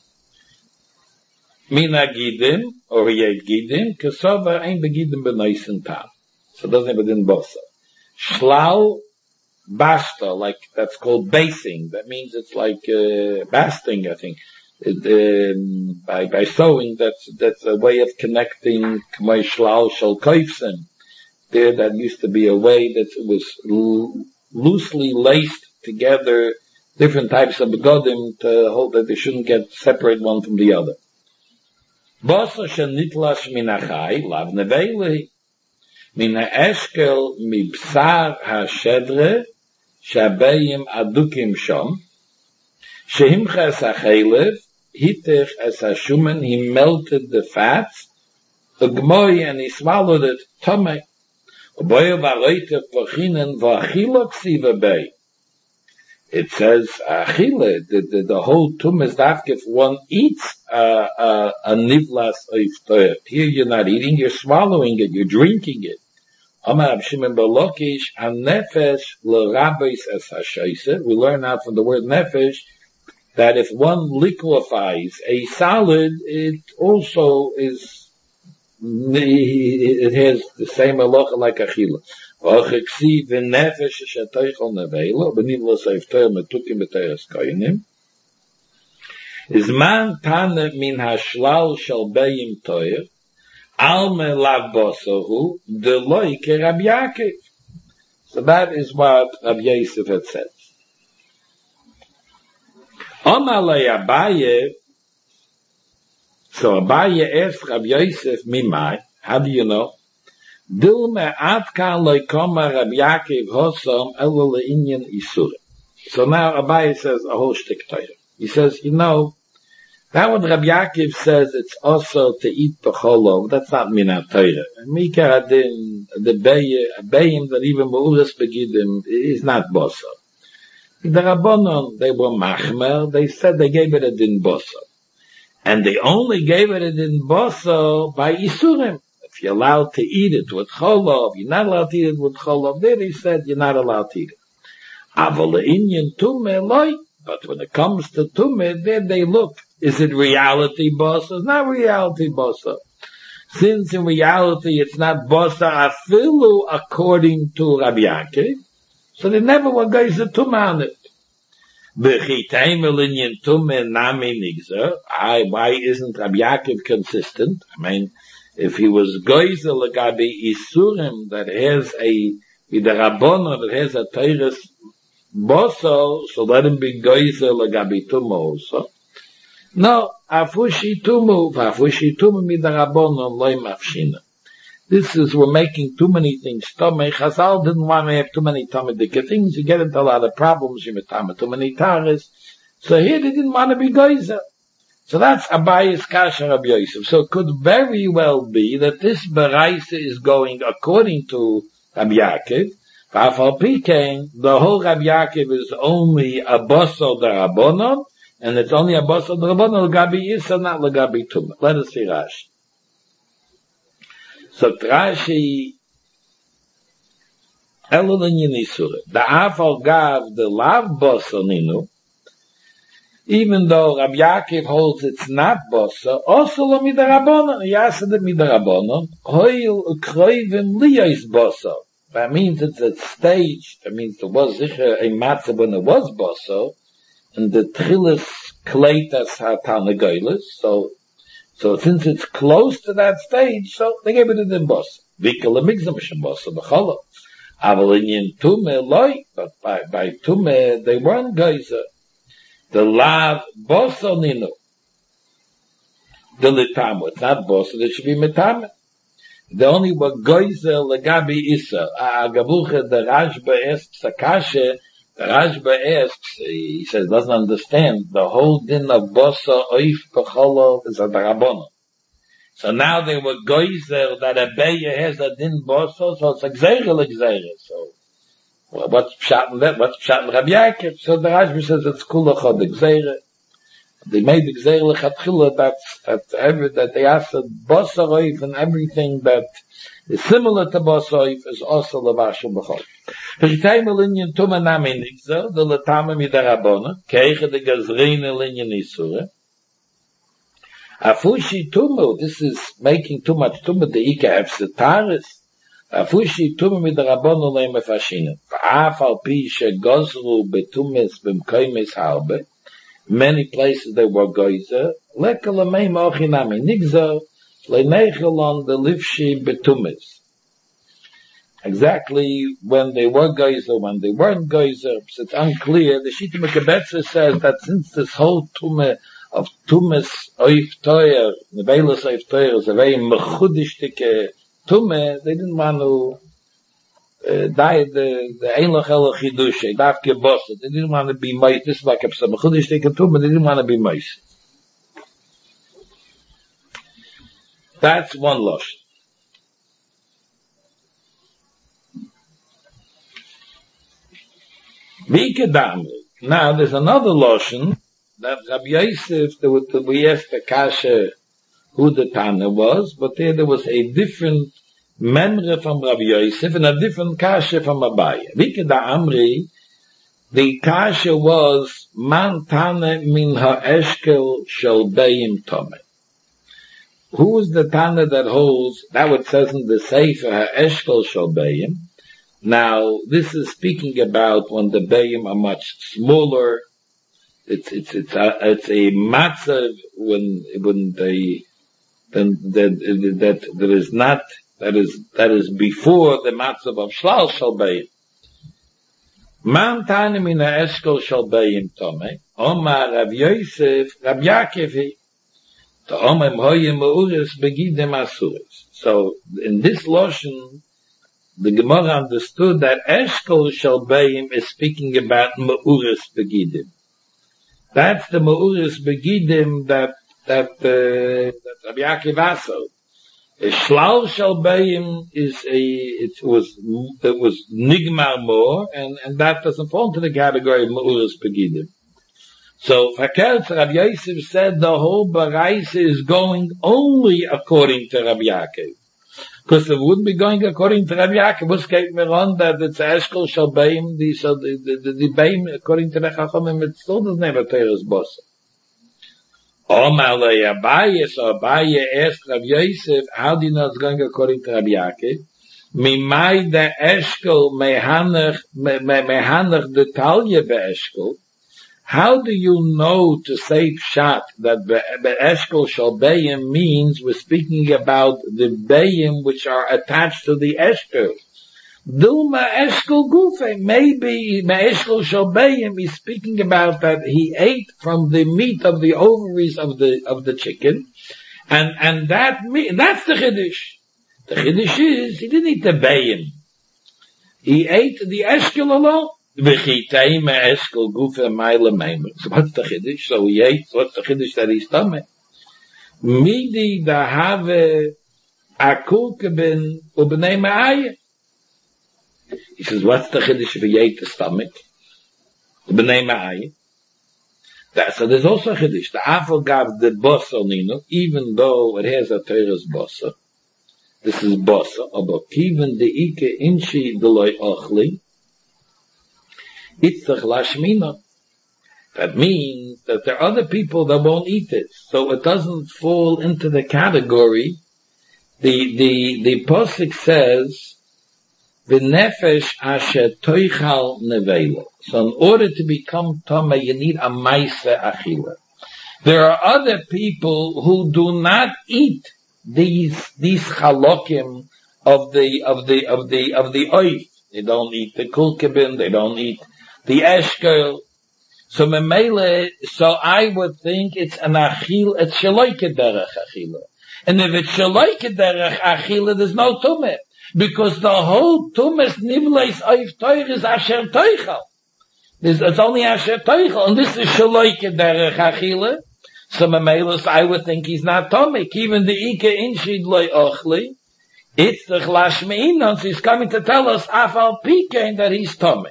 A: Mina gidim, or yed gidim, kesova ein begidim benoisen tam. So it doesn't have it in bosa. Shlau basta, like, that's called basing. That means it's like, uh, basting, I think. It, um, by, by sewing, that's, that's a way of connecting k'may shlau shal koifsim. There, that used to be a way that was l- loosely laced together, different types of begodim to hold that they shouldn't get separate one from the other. Bosa shenitlash min achai, lav neveli, min ha'eshkel mibsar ha'shedre, shabayim adukim shom, shehimcha es ha'chelev, hitech es ha'shumen, he melted the fats, ugmoy, and he swallowed it, tomei, uboyo v'aroite pochinen v'achilo ksiva bei. It says, achile, the, the, the whole tum is that if one eats uh, uh, a nivlas oif toyer. Here you're not eating, you're swallowing it, you're drinking it. Amar Rab Shimon bar Lakish, ha-nefesh l'rabbeis es ha-shaisa. We learn out from the word nefesh that if one liquefies a solid, it also is, it has the same halacha like achila. V'achiksiv v'nefesh shetoichol nevela, v'nivlos oif toyer metukim b'teres koinim. Is man tane min hashlal shel beim toyer, alme lav bosohu, deloi ke Rabbi Yaakov. So that is what Rabbi Yosef had said. Omalei Abaye, so Abaye asked Rabbi Yosef, mimai, how do you know? Dilme atkan loy koma Rabbi Yaakov hosam elo le'inyan isur. So now Abaye says a whole shtick Torah. He says, you know, that what Rabbi Yaakov says, it's also to eat the cholov. That's not minat Torah. Mikar adin, the bayim that even meuras begidim is not bosa. The Rabbanon, they were machmer. They said they gave it a din bosa, and they only gave it a din bosa by isurim. If you're allowed to eat it with cholov, you're not allowed to eat it with cholov. There they said you're not allowed to eat it. Aval le'inyan tumeh loy. But when it comes to tumeh, then they look. Is it reality bosa? It's not reality bosa. Since in reality it's not Bosa Afilu according to Rabbi Yaakov, so they never were guys to on it. Why isn't Rabbi Yaakov consistent? I mean, if he was Goizel Lagabi Isurim that has a Midarabona that has a Teiris Boso, so let him be Goizel Lagabi Tumo also. No, Afushi Tumu, Afushi Tumu Midarabona Loi Mafshina. This is, we're making too many things. Tomei Chazal didn't want to have too many Talmudic things. You get into a lot of problems. You met too many Taras. So here they didn't want to be Geyser. So that's Abayis Kasha Rabbi Yosef. So it could very well be that this Baraisa is going according to Rabbi Yaakov. V'afal Pikein, the whole Rabbi Yaakov is only a Boso Darabonon, and it's only a Boso Darabonon, L'gabi Yisa, not L'gabi Tumah. Let us see Rashi. So Rashi, Elul Yinisure, the Afal Gav, the Lav Boso Ninu, even though Rabbi Yaakov holds it's not Bosa, also lo midarabonon, yasad midarabonon, hoil ukroivim liyos Bosa. That means it's a stage, that means there was sicher a matzah when it was Bosa, and the trillis kleitas hatanagoylis, so, so since it's close to that stage, so they gave it in Bosa. Vikal amigzam shem Bosa b'cholo. Aval inyin tume loy, but by, by tume, they weren't geyser. The lav boso ninu. The litamu. It's not boso, it should be mitamu. The only were goizel legabi isa. Agavucha, the Rashba asks Akasha, the Rashba asks, he says, doesn't understand, the whole din of boso oif pecholo is a darabono. So now they were goizel that a beya has a din boso, so it's a gzeirel gzeirel. So, well, what's pshat in that? What's pshat in Rabbi Yaakov? So the Rashba says it's kulachod the gzeirel. They made the gzeirel chatchila that's, that's every, that they asked boso oif and everything that is similar to boso oif is also levashim b'chol. V'chitayim linyan tuma nami nigzer, the letama midarabona, keiche de gazreina linyan isura. Afushi tumu, this is making too much tumu, the ika hefsetaris. Afushi tumu midarabona le mefashina. V'af al pi shegozru betumis b'mkoimis halbe. Many places they were geyser. Leka lemei mochinami nigzer, lenechelon the livshi betumis. Exactly when they were geyser, when they weren't geyser, it's unclear. The Shita Mekabetzer says that since this whole tume of tumes oif toyer, nevelos oif toyer is a very mechudishtike tume, they didn't want to uh, die the the eloch eloch chidushe, dafke bossa. They didn't want to be mice. This is like a mechudishtike tume. They didn't want to be mice. That's one losh. Now there's another lotion that Rabbi Yosef, we asked the Kasha who the Tana was, but there there was a different memre from Rabbi Yosef and a different Kasha from Abaya. Vikeda Amri, the Kasha was Man Tana min ha'eshkel shel beim tome. Who is the Tana that holds, that what says in the Sefer ha'eshkel shel beim? Now, this is speaking about when the bayim are much smaller. It's it's it's a it's a matzav when when they then that that there is not that is that is before the matzav of shlal shal bayim. Man tanim in a eshkol shal bayim tomei. Omar Rav Yosef Rav Yaakov. To omar hoyim meuris begidem asuris. So in this lotion, the Gemara understood that Eshkol Shel Beim is speaking about Meuris Begidim. That's the Meuris Begidim that that uh, that Rabbi Yaakov asked. Shlal Shel Beim is a it was it was Nigmar more, and and that doesn't fall into the category of Meuris Begidim. So Fakert Rabbi Yosef said the whole Baraisa is going only according to Rabbi Yaakov. Because it wouldn't be going according to Rabbi Yaakov. What's going on that it's Eshkol Shel Beim, the, so the, the, the, the Beim, according to the Chachamim, it still doesn't have a Teres Bosa. Omalei Abaye, so Abaye asked Rav Yosef, how do you know it's going according to Rabbi Yaakov? Mimai de Eshkol mehanach mehanach de Talya beEshkol. How do you know to say pshat that beEshkol shall Bayim means we're speaking about the Bayim which are attached to the Eshkol? Duma Eshkol Gufe. Maybe Eshkol shall Bayim is speaking about that he ate from the meat of the ovaries of the of the chicken, and and that meat, that's the Chiddush. The Chiddush is, he didn't eat the Bayim. He ate the Eshkol alone. V'chitei me'eshkol gufe ma'ile meimer. So what's the Chiddush? So he ate, what's the Chiddush that he's tummy? Midi da have akul keben ubnei ma'ayeh. He says, what's the Chiddush if he ate the stomach? Ubnei ma'ayeh. That, so there's also a Chiddush. The Afal gave the bossa nino, even though it has a Torah's bossa. This is bossa, but even the ike inchi deloy ochli, itzach lashmina. That means that there are other people that won't eat it, so it doesn't fall into the category. The the the pasuk says, "V'nefesh asher toichal nevela." So in order to become tamei, you need a ma'ase achila. There are other people who do not eat these these chalokim of the of the of the of the oif. They don't eat the kulkebin, they don't eat the eshkel. So memele, so I would think it's an achil, it's shaloike derech achila. And if it's shaloike derech achila, there's no tumah. Because the whole tumah nivleis oif toich is asher toichal. It's only asher toichal, and this is shaloike derech achila. So Mamelus, I would think he's not Tomik. Even the Ike Inshid Loi Ochli, it's the Chlashmeinon, so he's coming to tell us, Afal Pikein, that he's Tomik.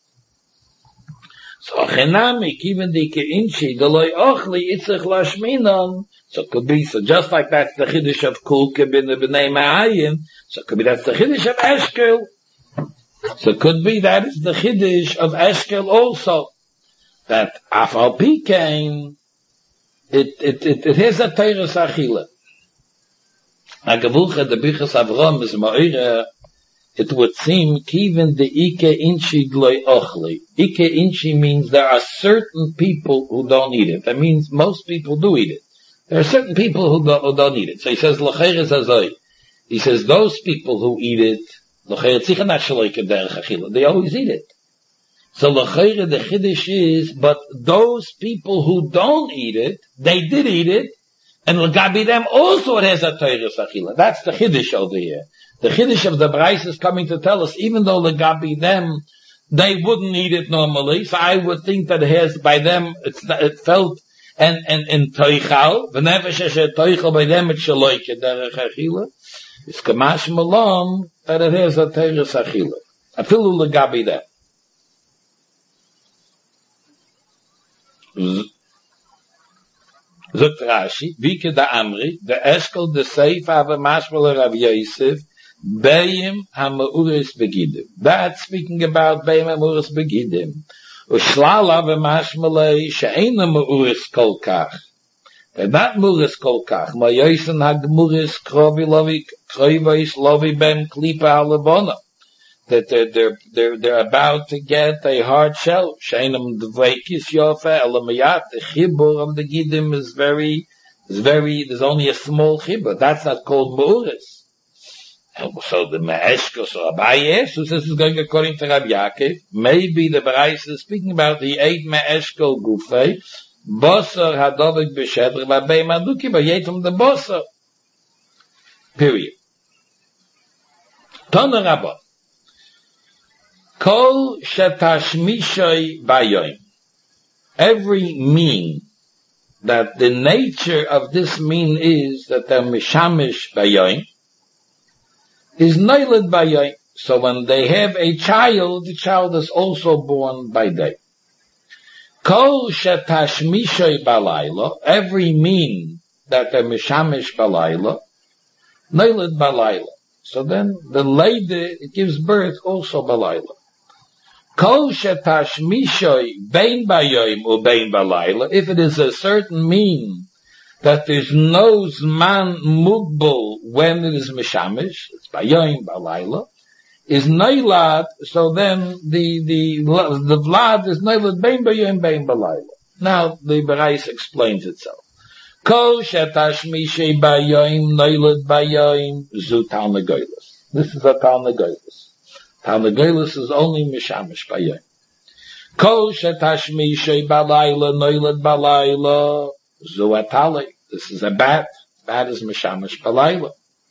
A: So Chenamik, even the Ike Inshid Loi Ochli, it's the Chlashmeinon, so it could be, so just like that's the Chiddush of Kulke bin the B'nai Ma'ayin, so it could be that's the Chiddush of Eshkel. So it could be that is the Chiddush of Eshkel also, that Afal Pikein, It, it, it, it has a Teres Achila. A Gevulcha, the Bichas Avram is Ma'ira, it would seem, even the Ike Inchi Gloi Ochli. Ike Inchi means there are certain people who don't eat it. That means most people do eat it. There are certain people who don't, who don't eat it. So he says, L'cheres Azoi. He says, those people who eat it, L'cheres Tzichan Ashaloike Derech Achila, they always eat it. So l'chayre the chiddush is, but those people who don't eat it, they did eat it, and l'gabi them also it has a teirus achila. That's the chiddush over here. The chiddush of the Brais is coming to tell us, even though l'gabi them, they wouldn't eat it normally, so I would think that it has, by them, it's, it felt, and, and, in toichal, v'nefesh asher toichal, by them it's shaloike derech achila, it's kamash malom, that it has a teirus achila. Afilu l'gabi them. Zogt Rashi, Vike da Amri, the Eshkel de Seif ave Mashmal Rav Yosef, Beim HaMeuris Begidim. That's speaking about Beim HaMeuris Begidim. Ushlal ave Mashmalei, She'ena Meuris Kolkach. They're not Meuris Kolkach. Mayoisen HaGmuris Krovi Lovi, Kroivois Lovi Bem Klipa Alevona. That they're, they're, they're, they're about to get a hard shell. Sheinam Dveikis Yofa, Elamayat, the Chibur of the Gidim is very, is very, there's only a small Chibur. That's not called Meuris. So the Me'eshkos or Abaye, who says it's going according to Rabbi Yaakov, maybe the Brais is speaking about the eight Me'eshkol Gufei, Bosser Hadovik B'Shedr, Babei Maduki, Bayetum the Bosser. Period. Tana Rabbah. Kol shetashmishay bayoim. Every mean, that the nature of this mean is that they're mishamish bayoim, is noiled bayoim. So when they have a child, the child is also born by day. Kol shetashmishay balayla. Every mean that they're mishamish balayla, noiled balayla. So then the lady, it gives birth also balayla. Kol shetashmishoy bein bayoim or bein balayla. If it is a certain mean that there's no Zman Mugbal when it is Mishamish, it's Bayoim, Balayla, is Neilad, so then the, the, the Vlad is Neilad, Bein Bayoim, Bein Balayla. Now, the Berais explains itself. Kol Shetashmishe Bayoim, Neilad Bayoim, Zu Talnegoylus. This is a Talnegoylus. Talnegoylus is only Mishamish Bayoim. Kol Shetashmishe Balayla, Neilad Balayla, Zu Atale. This is a bat. Bat is Mishamish Balayla.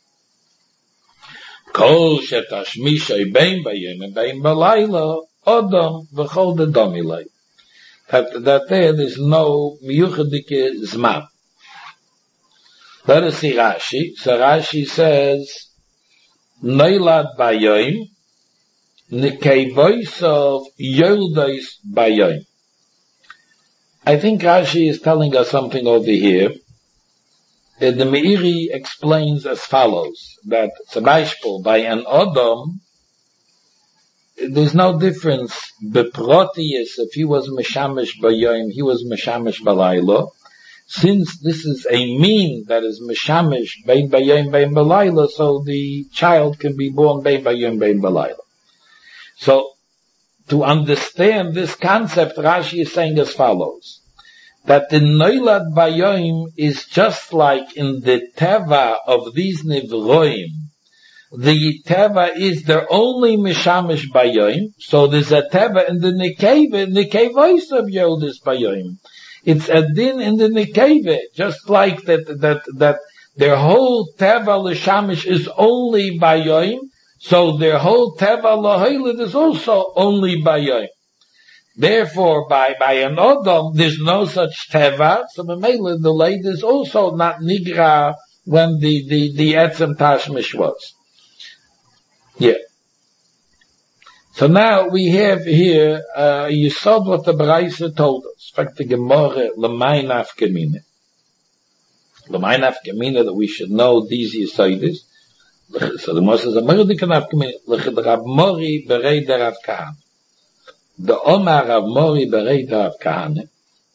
A: Kol Shetashmishe Bein Bayoim, and Bein Balayla, Odom, V'chol de Domilei. That, that there, there's no miyuchadike zman. Let us see Rashi. So Rashi says, Neilad bayoim, Nikeivoisov yoldois bayoim. I think Rashi is telling us something over here. The Meiri explains as follows, that Tzabashpul, by an Odom, there's no difference. Beprotius, if he was Meshamish Bayoim, he was Meshamish Balayla. Since this is a mean that is Meshamish Bein Bayoim Bein Balayla, so the child can be born Bein Bayoim Bein Balayla. So, to understand this concept, Rashi is saying as follows, that the Neilad Bayoim is just like in the Teva of these Nivroim. The Teva is their only Mishamish Bayoim, so there's a Teva in the Nekeve, Nekevois of Yoldis Bayoim. It's a din in the Nekeve, just like that, that, that their whole Teva L'Shamish is only Bayoim, so their whole Teva L'Hoilid is also only Bayoim. Therefore, by, by an Odom, there's no such Teva, so Mamela, the lady is also not Nigra when the, the, the Etzem Tashmish was. Yeah. So now we have here, uh, you saw what the Baraisa told us. In fact, the Gemara, L'may nafkamina. L'may nafkamina, that we should know these Yesodis. So the Gemara says, L'may nafkamina, L'chid Rav Mori berei der Rav Kahana. The Omar Rav Mori berei der Rav Kahana.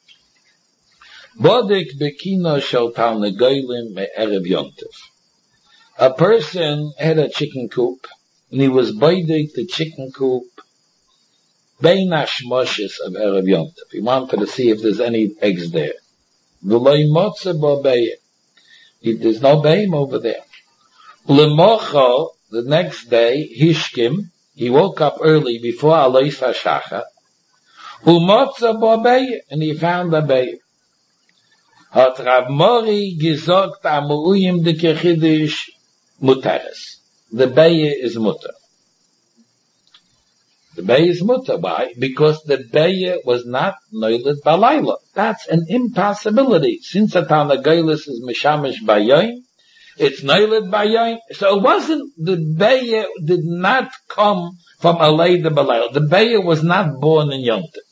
A: Bodek bekino shel Talnegoylim me'erev Yontif. A person had a chicken coop, and he was baidik the chicken coop bein hashmoshes of Erev Yontif. He wanted to see if there's any eggs there. V'loi motze bo be'eh. There's no beim over there. L'mocho, the next day, hishkim, he woke up early before Alois HaShachar, u'motze bo be'eh, and he found a be'eh. Hat Rav Mori gesagt amu'uyim de kechidish muteres. The Beye is mutter. The Beye is mutter. Why? Because the Beye was not Neilad Balayla. That's an impossibility. Since the Talnegoylus is Mishamish Bayoim, it's Neilad Bayoim. So it wasn't, the Beye did not come from Alei de Balayla. The Beye was not born in Yom Tov.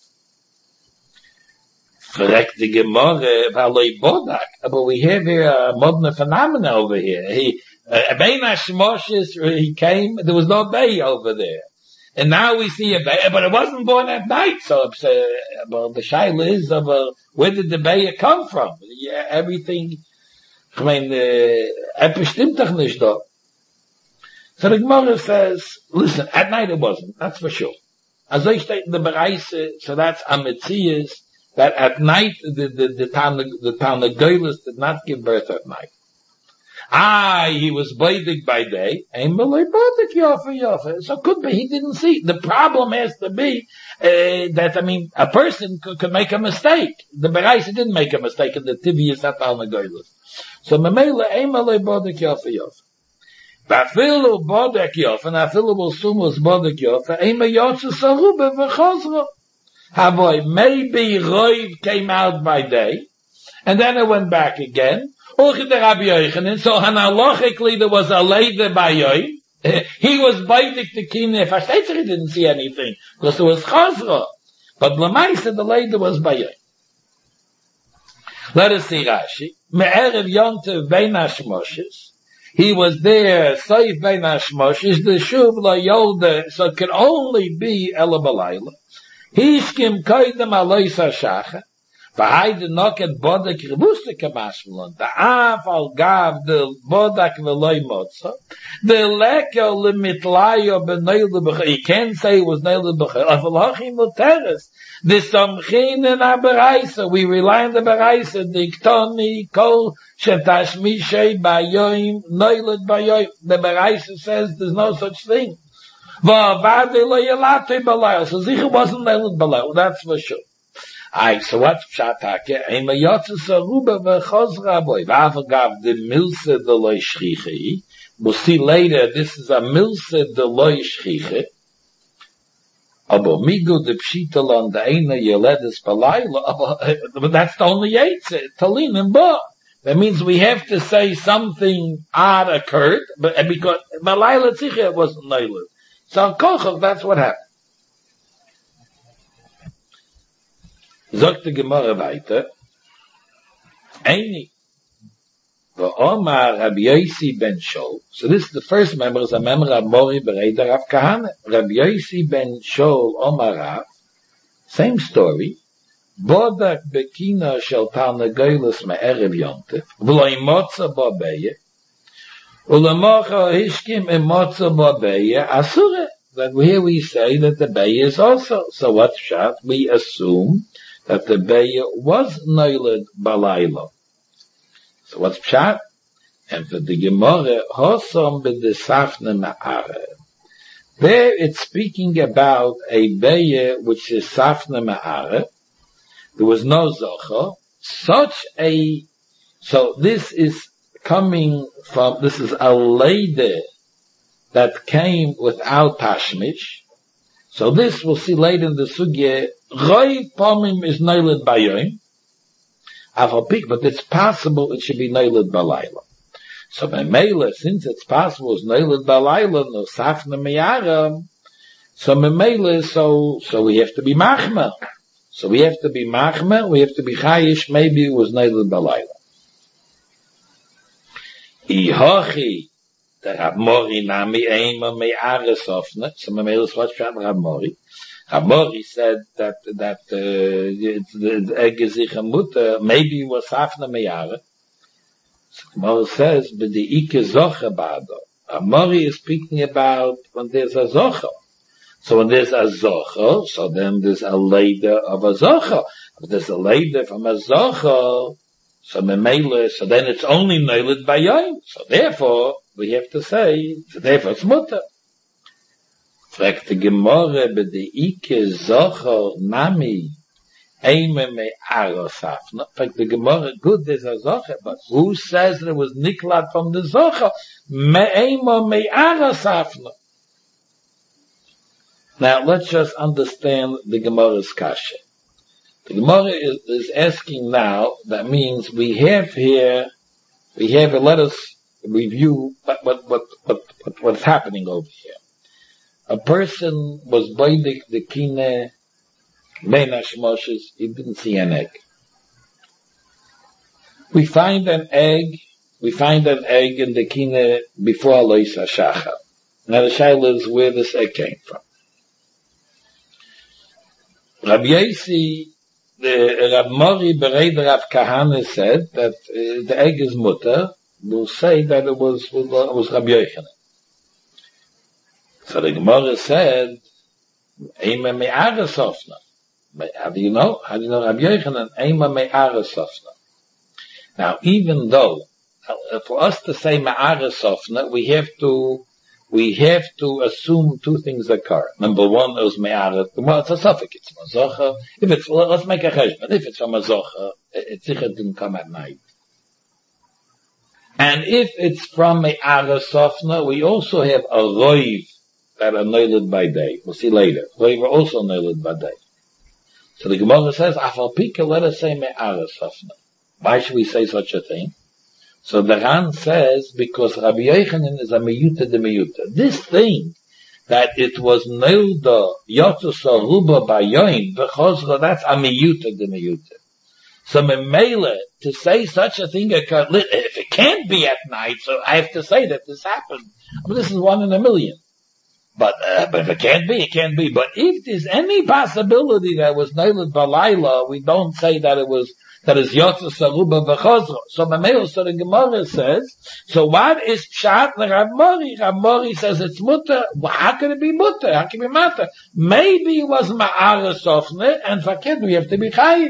A: Correct the Gemara, Valoi Bodak. But we have here a modern phenomena over here. He, Uh, Bein Hashmoshes, he came, there was no bay over there. And now we see a bay, but it wasn't born at night, so it's, uh, well, the shaila is of, uh, where did the bay come from? Yeah, everything, I mean, uh, bestimmt doch nicht da. So the Gemara says, listen, at night it wasn't, that's for sure. As I state in the Bereise, so that's Ametzias, that at night, the, the, the town, the town of Goylus did not give birth at night. Ah, he was blading by day. So could be he didn't see. The problem has to be uh, that, I mean, a person could, could make a mistake. The Beraisa didn't make a mistake in the Tivius at Al-Nagoylus. So Memela Emalei Bodek Yofa Yofa. Bafilu Bodek Yofa, and Afilu Sumus Bodek Yofa, Ema Yotza Sarube V'chozra. Havoy, maybe Roiv came out by day, and then it went back again. So analogically there was a leder bayoy. He was baidik the kine. Versteht he didn't see anything because there was chazra. But l'maisa the leder was bayoy. Let us see Rashi. Me'erev yontev bein hashmoshes. He was there, saif bein hashmoshes. The shuv la yolde, so it can only be ela balayla. Hishkim koydem alois hashachar. Verheide noch et Bodak Rebuste Kamashmelon. The Af al Gav, the Bodak Veloy Motza. The Leker Limitlayo Benoyle Bechel. You can't say it was Neyle Bechel. Avalachim Muteres. The Samchin in Aberaisa. We rely on the Beraisa. The Iktoni, Kol, Shetashmishay, Bayoim, Neyle Bayoim. The Beraisa says there's no such thing. Vavade Lo Yelate Balayel. So Zichu wasn't Neyle Balayel. That's for sure. Ay, so what's pshatake? Ema yotze saruba v'chozra boy. V'avagav the milse de loy shchiche. We'll see later, this is a milse de loy shchiche. Aber migu de pshitelon de ena yeledes balayla. But that's the only yetze. Talin and ba. That means we have to say something odd occurred, but because balayla tzichet wasn't nailed. So kochov, that's what happened. Sagt die Gemara weiter, Eini, Omar Rabbi Yossi ben Shol. So this is the first member, is a member of Mori Bereder Rav Kahane. Rabbi Yossi ben Shol Omar Rav, same story, Bodak Bekina Shel Tarnagolos Me'erev Yontef, V'lo Imotza Bo Beye, U'lemocha Hishkim Imotza Bo Beye, Asure. That here we say that the Beye is also. So what's shot? We assume that the Beye was Neiled Balayla. So what's pshat? And for the Gemara, Hosom b'desafne ma'are. There it's speaking about a Beye which is Safne ma'are. There was no Zocha. Such a, so this is coming from, this is a lady that came without Tashmish. So this we'll see later in the Sugye, Roi Pomim is Neiled Bayoim, Avapik, but it's possible it should be Neiled Balayla. So by Mela, since it's possible it's Neiled Balayla, no Safna Meyara, so by Mela, so, so we have to be Machmer. So we have to be Machmer, we have to be Chayish, maybe it was Neiled Balayla. Ihochi, the Rab Mori nami Eima Meyara Sofna, so by Mela, so what's Rab Mori? Hamori said that that uh, the egg is ich mutter maybe was Safna Meyara. So Hamori says, but the Ike Zocha Bado. Hamori is speaking about when there's a Zocha. So when there's a Zocha, so then there's a later of a Zocha. If there's a later from a Zocha, so Memele, so then it's only nailed by Yom. So therefore, we have to say, so therefore it's mutter. Fragt die Gemorre bei der Ike Zocher Nami Eime me Arosafna. Fragt die Gemorre, good, there's a Zocher, but who says there was Niklat from the Zocher? Me Eime me Arosafna. Now let's just understand the Gemorre's kasha. The Gemorre is, is asking now, that means we have here, we have, let us review what, what, what, what, what, what's happening over here. A person was boidik the kine ben hashmoshes, he didn't see an egg. We find an egg, we find an egg in the kine before Alois HaShachar. Now the shaila is where this egg came from. Rabbi Yossi, the Rab Mori Bereder Rav Kahane said that uh, the egg is mutter. We'll say that it was, it was Rabbi Yochanan. So the Gemara said, Eima me'ara sofna. How do you know? How do you know Rabbi Yochanan? Eima me'ara sofna. Now, even though, for us to say me'ara sofna, we have to, we have to assume two things occur. Number one is me'ara, well, it's a suffix, it's mazocha. If it's, well, let's make a cheshbon. If it's a mazocha, it sicher didn't come at night. And if it's from me'ara sofna, we also have a roiv, that are nailed by day. We'll see later. They were also nailed by day. So the Gemara says, Afal Pika, let us say Me'ara Sofna. Why should we say such a thing? So the Ran says, because Rabbi Yochanan is a meyuta de meyuta. This thing, that it was nailed, Yotus Aruba by Yoim, Bechozra, that's a meyuta de meyuta. So Memele, to say such a thing, if it can't be at night, so I have to say that this happened. But this is one in a million. But, uh, but if it can't be, it can't be. But if there's any possibility that it was Neilad Balayla, we don't say that it was, that is Yotza Saruba V'chozro. So Mameo, so the Gemara says, so what is Pshat Rav Mori? Rav Mori says it's mutter. Well, how can it be mutter? How can it be matter? Maybe it was Ma'ara Sofne, and Fakir, we have to be Chayish.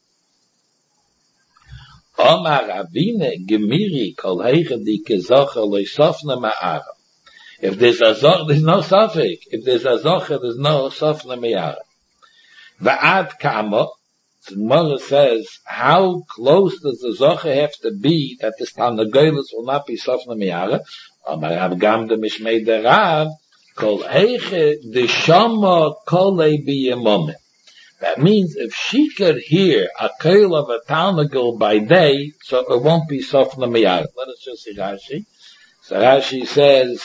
A: Omar Avine Gemiri Kol Heiche Dike Zocher Loi Sofne Ma'ara. If there's a Zocher, there's no Sofik. If there's a Zocher, there's no Sofne Ma'ara. Va'ad Kamo, the Gemara says, how close does the Zocher have to be that this Tanagolis will not be Sofna Ma'ara? Omar Rav Gamda Mishmei de Rav Kol Heiche Deshama Kolei B'Yemomim. That means if she could hear a koil of a Talmud by day, so it won't be Sofna Ma'ara. Let us just see Rashi. So Rashi says,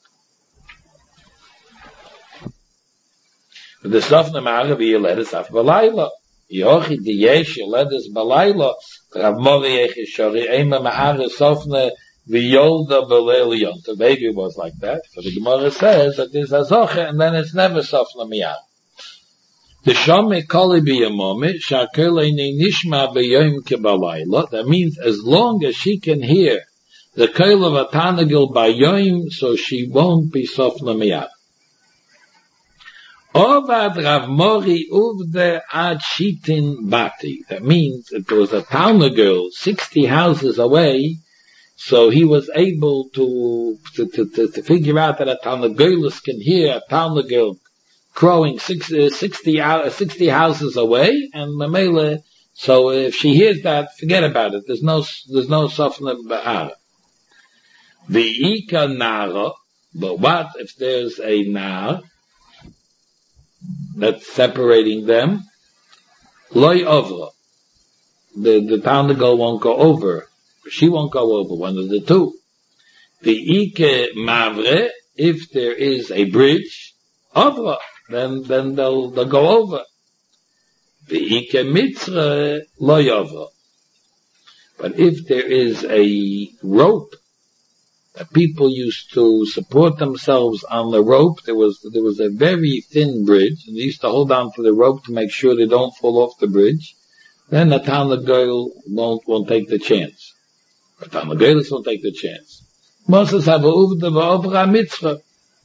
A: the Sofna Ma'ara be led us af Balayla. Yochi diyesh led us Balayla. Rav Mori Yechi Shori Ema Ma'ara Sofna V'Yolda B'Leilion. The baby was like that. So the Gemara says that there's a Zoche and then it's never Sofna Ma'ara. The Shome Koli B'Yamome, Shakeleini Nishma B'Yom Kebalayla. That means as long as she can hear the Koil of a Tanagil B'Yom, so she won't be Sofna Ma'ara. Ovad Rav Mori Uvde Ad Shitin Bati. That means if there was a Tanagil sixty houses away, so he was able to, to, to, to, to figure out that a Tanagilus can hear a Tanagil crowing sixty, sixty, sixty houses away, and Mamela, so if she hears that, forget about it. There's no, there's no Sofna Ba'ara. V'ika Nara, but what if there's a Nar that's separating them? Loi Ovra. The, the Tanagil won't go over. She won't go over, one of the two. V'ika Mavre, if there is a bridge, Ovra. Then, then they'll, they'll go over. V'ike mitzre lo yover. But if there is a rope that people used to support themselves on the rope, there was, there was a very thin bridge, and they used to hold on to the rope to make sure they don't fall off the bridge, then the Talmud girl won't, won't take the chance. The Talmud girls won't take the chance. Moses have a uvda v'obra mitzvah.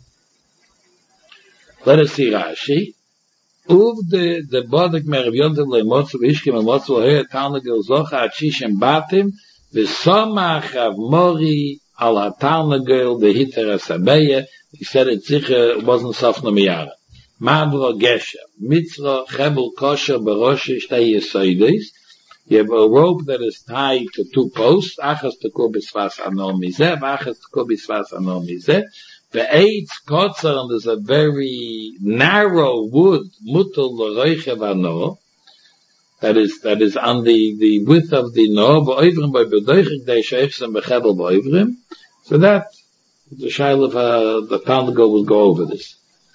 A: Let us see Rashi. Uv de de bodik mer yontel le motzu ishkem motzu he Talmugil zocha achishem batim v'somach Rav Mori al haTalmugil de hiter asabeye. He said it sicher wasn't Sofna Ma'ara. Mabro gesha mitzra chebel kosher beroshi shtei yesoides. You have a rope that is tied to two posts. Achas teku b'svas anom mizeh, v'achas teku b'svas anom mizeh. The eight kotzer, and there's a very narrow wood, mutal l'roichev ano, that is, that is on the, the width of the no, b'oivrim by b'doichik dei sheichsem b'chebel b'oivrim. So that, the shail of, uh, the Talmud will go over this.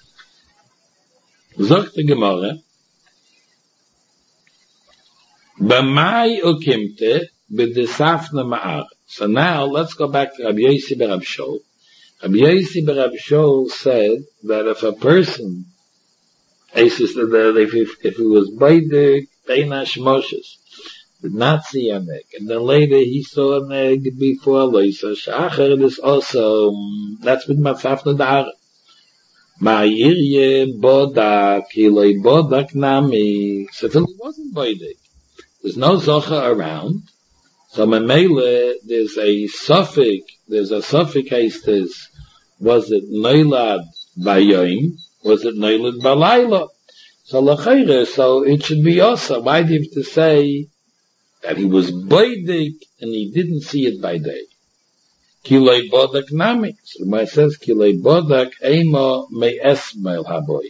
A: Zogt the Gemara, b'mai ukimte, b'desafna ma'ar. So now, let's go back to Rabbi Yosi bar Rab Shaul. Rabbi Yosi bar Rab Shaul said that if a person, if, if, if he was by the Beinash Moshes, did not see a neck, and then later he saw a neck before Loisa, Shachar is also, that's with Matzafna Dara. Ma'irye Bodak, Hiloi Bodak Nami, so it wasn't Bodak. There's no Zocha around, so Memele, there's a suffix, there's a suffix case, there's, was it Neilad Bayoim? Was it Neilad Balayla? So Lachayre, so it should be also. Why do you have to say that he was Boidik and he didn't see it by day? Kilei Bodak Nami. So the Gemara says, Kilei Bodak Ema Me Esmail Haboy.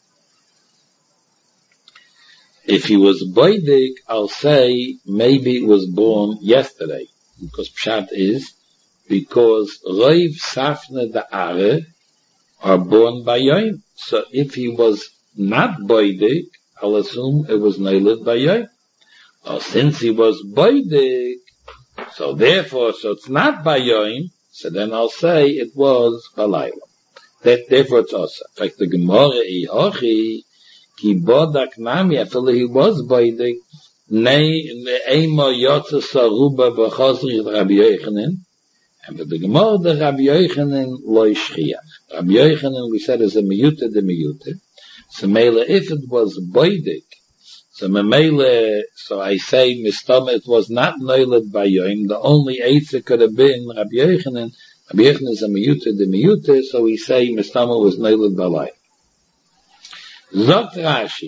A: If he was Boidik, I'll say maybe it was born yesterday. Because Pshat is, because Roiv Safne Da'are are born by Yom. So if he was not Boidik, I'll assume it was Neilad by Yom. Or since he was Boidik, so therefore, so it's not by Yom, so then I'll say it was Balayla. That, therefore it's also. In fact, the Gemara, Ihochi, Ki Bodak Nami, after he was Boidik, Nei, Eima Yotza Saruba B'chosrich Rabbi Yochanan, and for the Gemara, the Rabbi Yochanan Loi Shchiach. Rabbi Yochanan, we said, is a miyute de miyute. So Mele, if it was Boidik, so Mele, so I say, Mistama, it was not Neilad by Yoim, the only Eitze could have been Rabbi Yochanan. Rabbi Yochanan is a miyute de miyute, so we say, Mistama was Neilad Balai. Zot Rashi.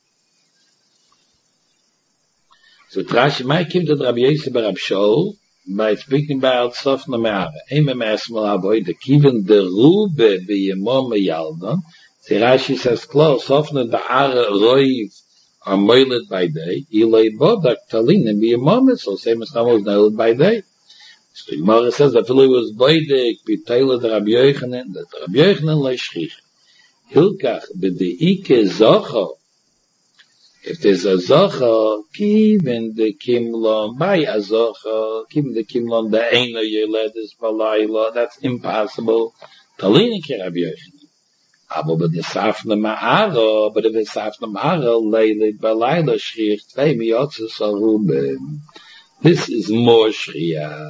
A: So Rashi might come to Rabbi Yosef Barab Shaul by speaking about Sofna Me'ara. Eme Me'esmal Aboy, the Kiven de Rube B'yemom Me'yaldon. So Rashi says, close, Sofna Da'ara Roiv are moiled by day. Ilay Bodak Talin and B'yemom, so same as Tam was nailed by day. So the Gemara says that Philly was Boidik, B'tayla de Rabbi Yochanan, that Rabbi Yochanan lay Shchich. Hilkach b'de'ike zocho. If there's a zocho, kiven de kimlon, by a zocho, kiven de kimlon, the eino yeledis balayla, that's impossible. Talini ki Rabbi Yochanan. Abo b'desafna ma'aro, but if it's safna ma'aro, leilit balayla shriach, tvei miyotze sarubim. This is more shriach.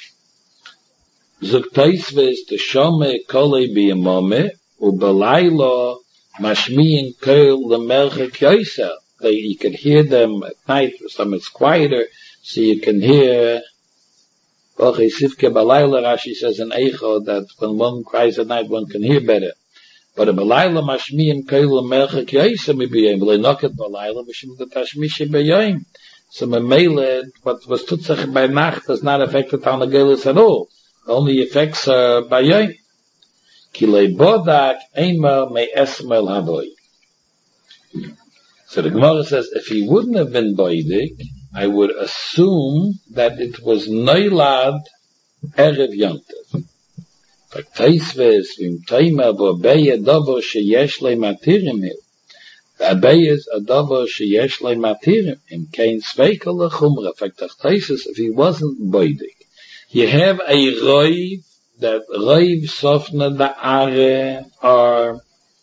A: Zuk taisves te shome kolei b'yamome, Ubalaylo mashmiin koil lemelchek yoser. They you can hear them at night. Some it's quieter, so you can hear. Okay, Sivke Balayla Rashi says in Eicho that when one cries at night, one can hear better. But a Balayla mashmiin koil lemelchek yoser mibiyim. They knock at Balayla mishim the tashmishi beyim. So memele, what was tutzach by nacht does not affect the Tanagelis at all. It only affects uh, by yom. Kilei bodak ema me esmel haboy. So the Gemara says, if he wouldn't have been boidik, I would assume that it was noilad erev yontev. Like taisves vim taima bo beya dovo sheyesh le matirim hil. The abeya is a dovo sheyesh le matirim. Im kein sveikel lechumra. Like taisves, if he wasn't boidik, you have a roiv that Reiv Sofna Da'are are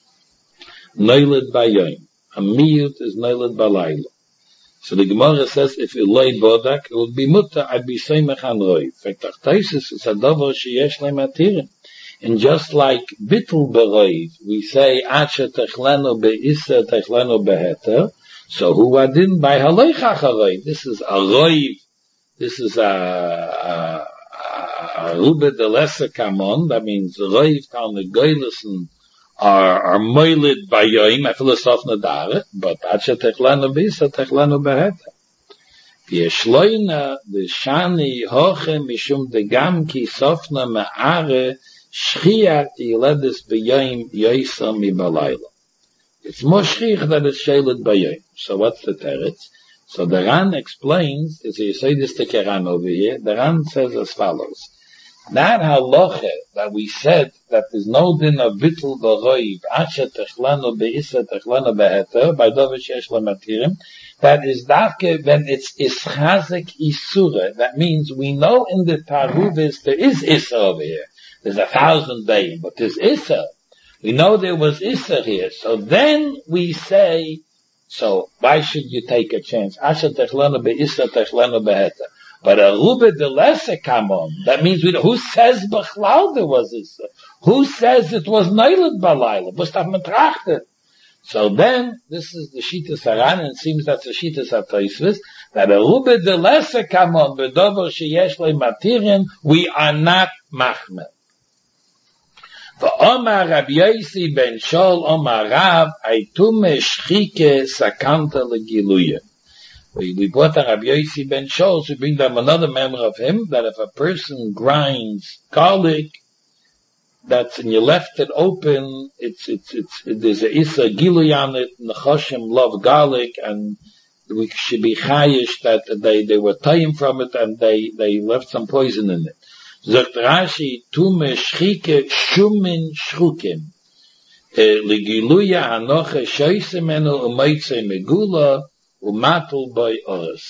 A: Neilad Bayayim. A Miyut is Neilad Balayla. So the Gemara says, if you lay Bodak, it would be Mutta, I'd be Seimach an Reiv. Fektachtasis is a Dover Sheyesh Le Matirim. And just like Bittul Bereiv, we say, Acha Techleno Be'issa Techleno Beheter. So who adin by Haleichach Reiv? This is a Reiv. This is a, a Rube de Lesser Kamon, that means Reiv Tal Negoylesen are, are moiled by Yoim, a philosoph Nadare, but Acha Techlano Bisa, Techlano Beheta. Pieshloina, the Shani Hoche, Mishum de Gamki, Sofna Ma'are, Shchiat, Yeledis Beyoim, Yoisam Ibalayla. It's more Shchich that it's Shelet Beyoim. So what's the teretz? So the Ran explains, as you say this to Keran over here, the Ran says as follows. That halacha that we said that there's no din of bittul b'roiv, asher techlano be'issa techlano be'heter, by dovish yesh lematirim, that is dafke when it's ischazik isura. That means we know in the Taruvis there is issa over here. There's a thousand days, but there's issa. We know there was issa here. So then we say, so why should you take a chance? Asher techlano be'issa techlano be'heter. But a Rube de Lesser come on. That means we know, who says Bechlal there was this? Who says it was Neilad Balayla? Must have metrachtet. So then, this is the Shita Saran, and it seems that's the Shita Satoisvis, that a Rube de Lesser come on, Bedover Sheyesh Le Matirin, we are not Machmer. For Omar Rabbi Yosi ben Shol Omar Rav, Aitume Shchike Sakanta Legiluye. We, we brought a Rabbi Yosi ben Shol, so we bring them another memory of him, that if a person grinds garlic, that's, and you left it open, it's, it's, it's, it, there's a Issa Gilui on it, Nechoshim love garlic, and we should be chayish that they, they were tying from it, and they, they left some poison in it. Zogt Rashi, Tume Shchike Shumin Shchukim. Legiluya Hanoche Shoysemenu Umeitze Megula, Umatul by us.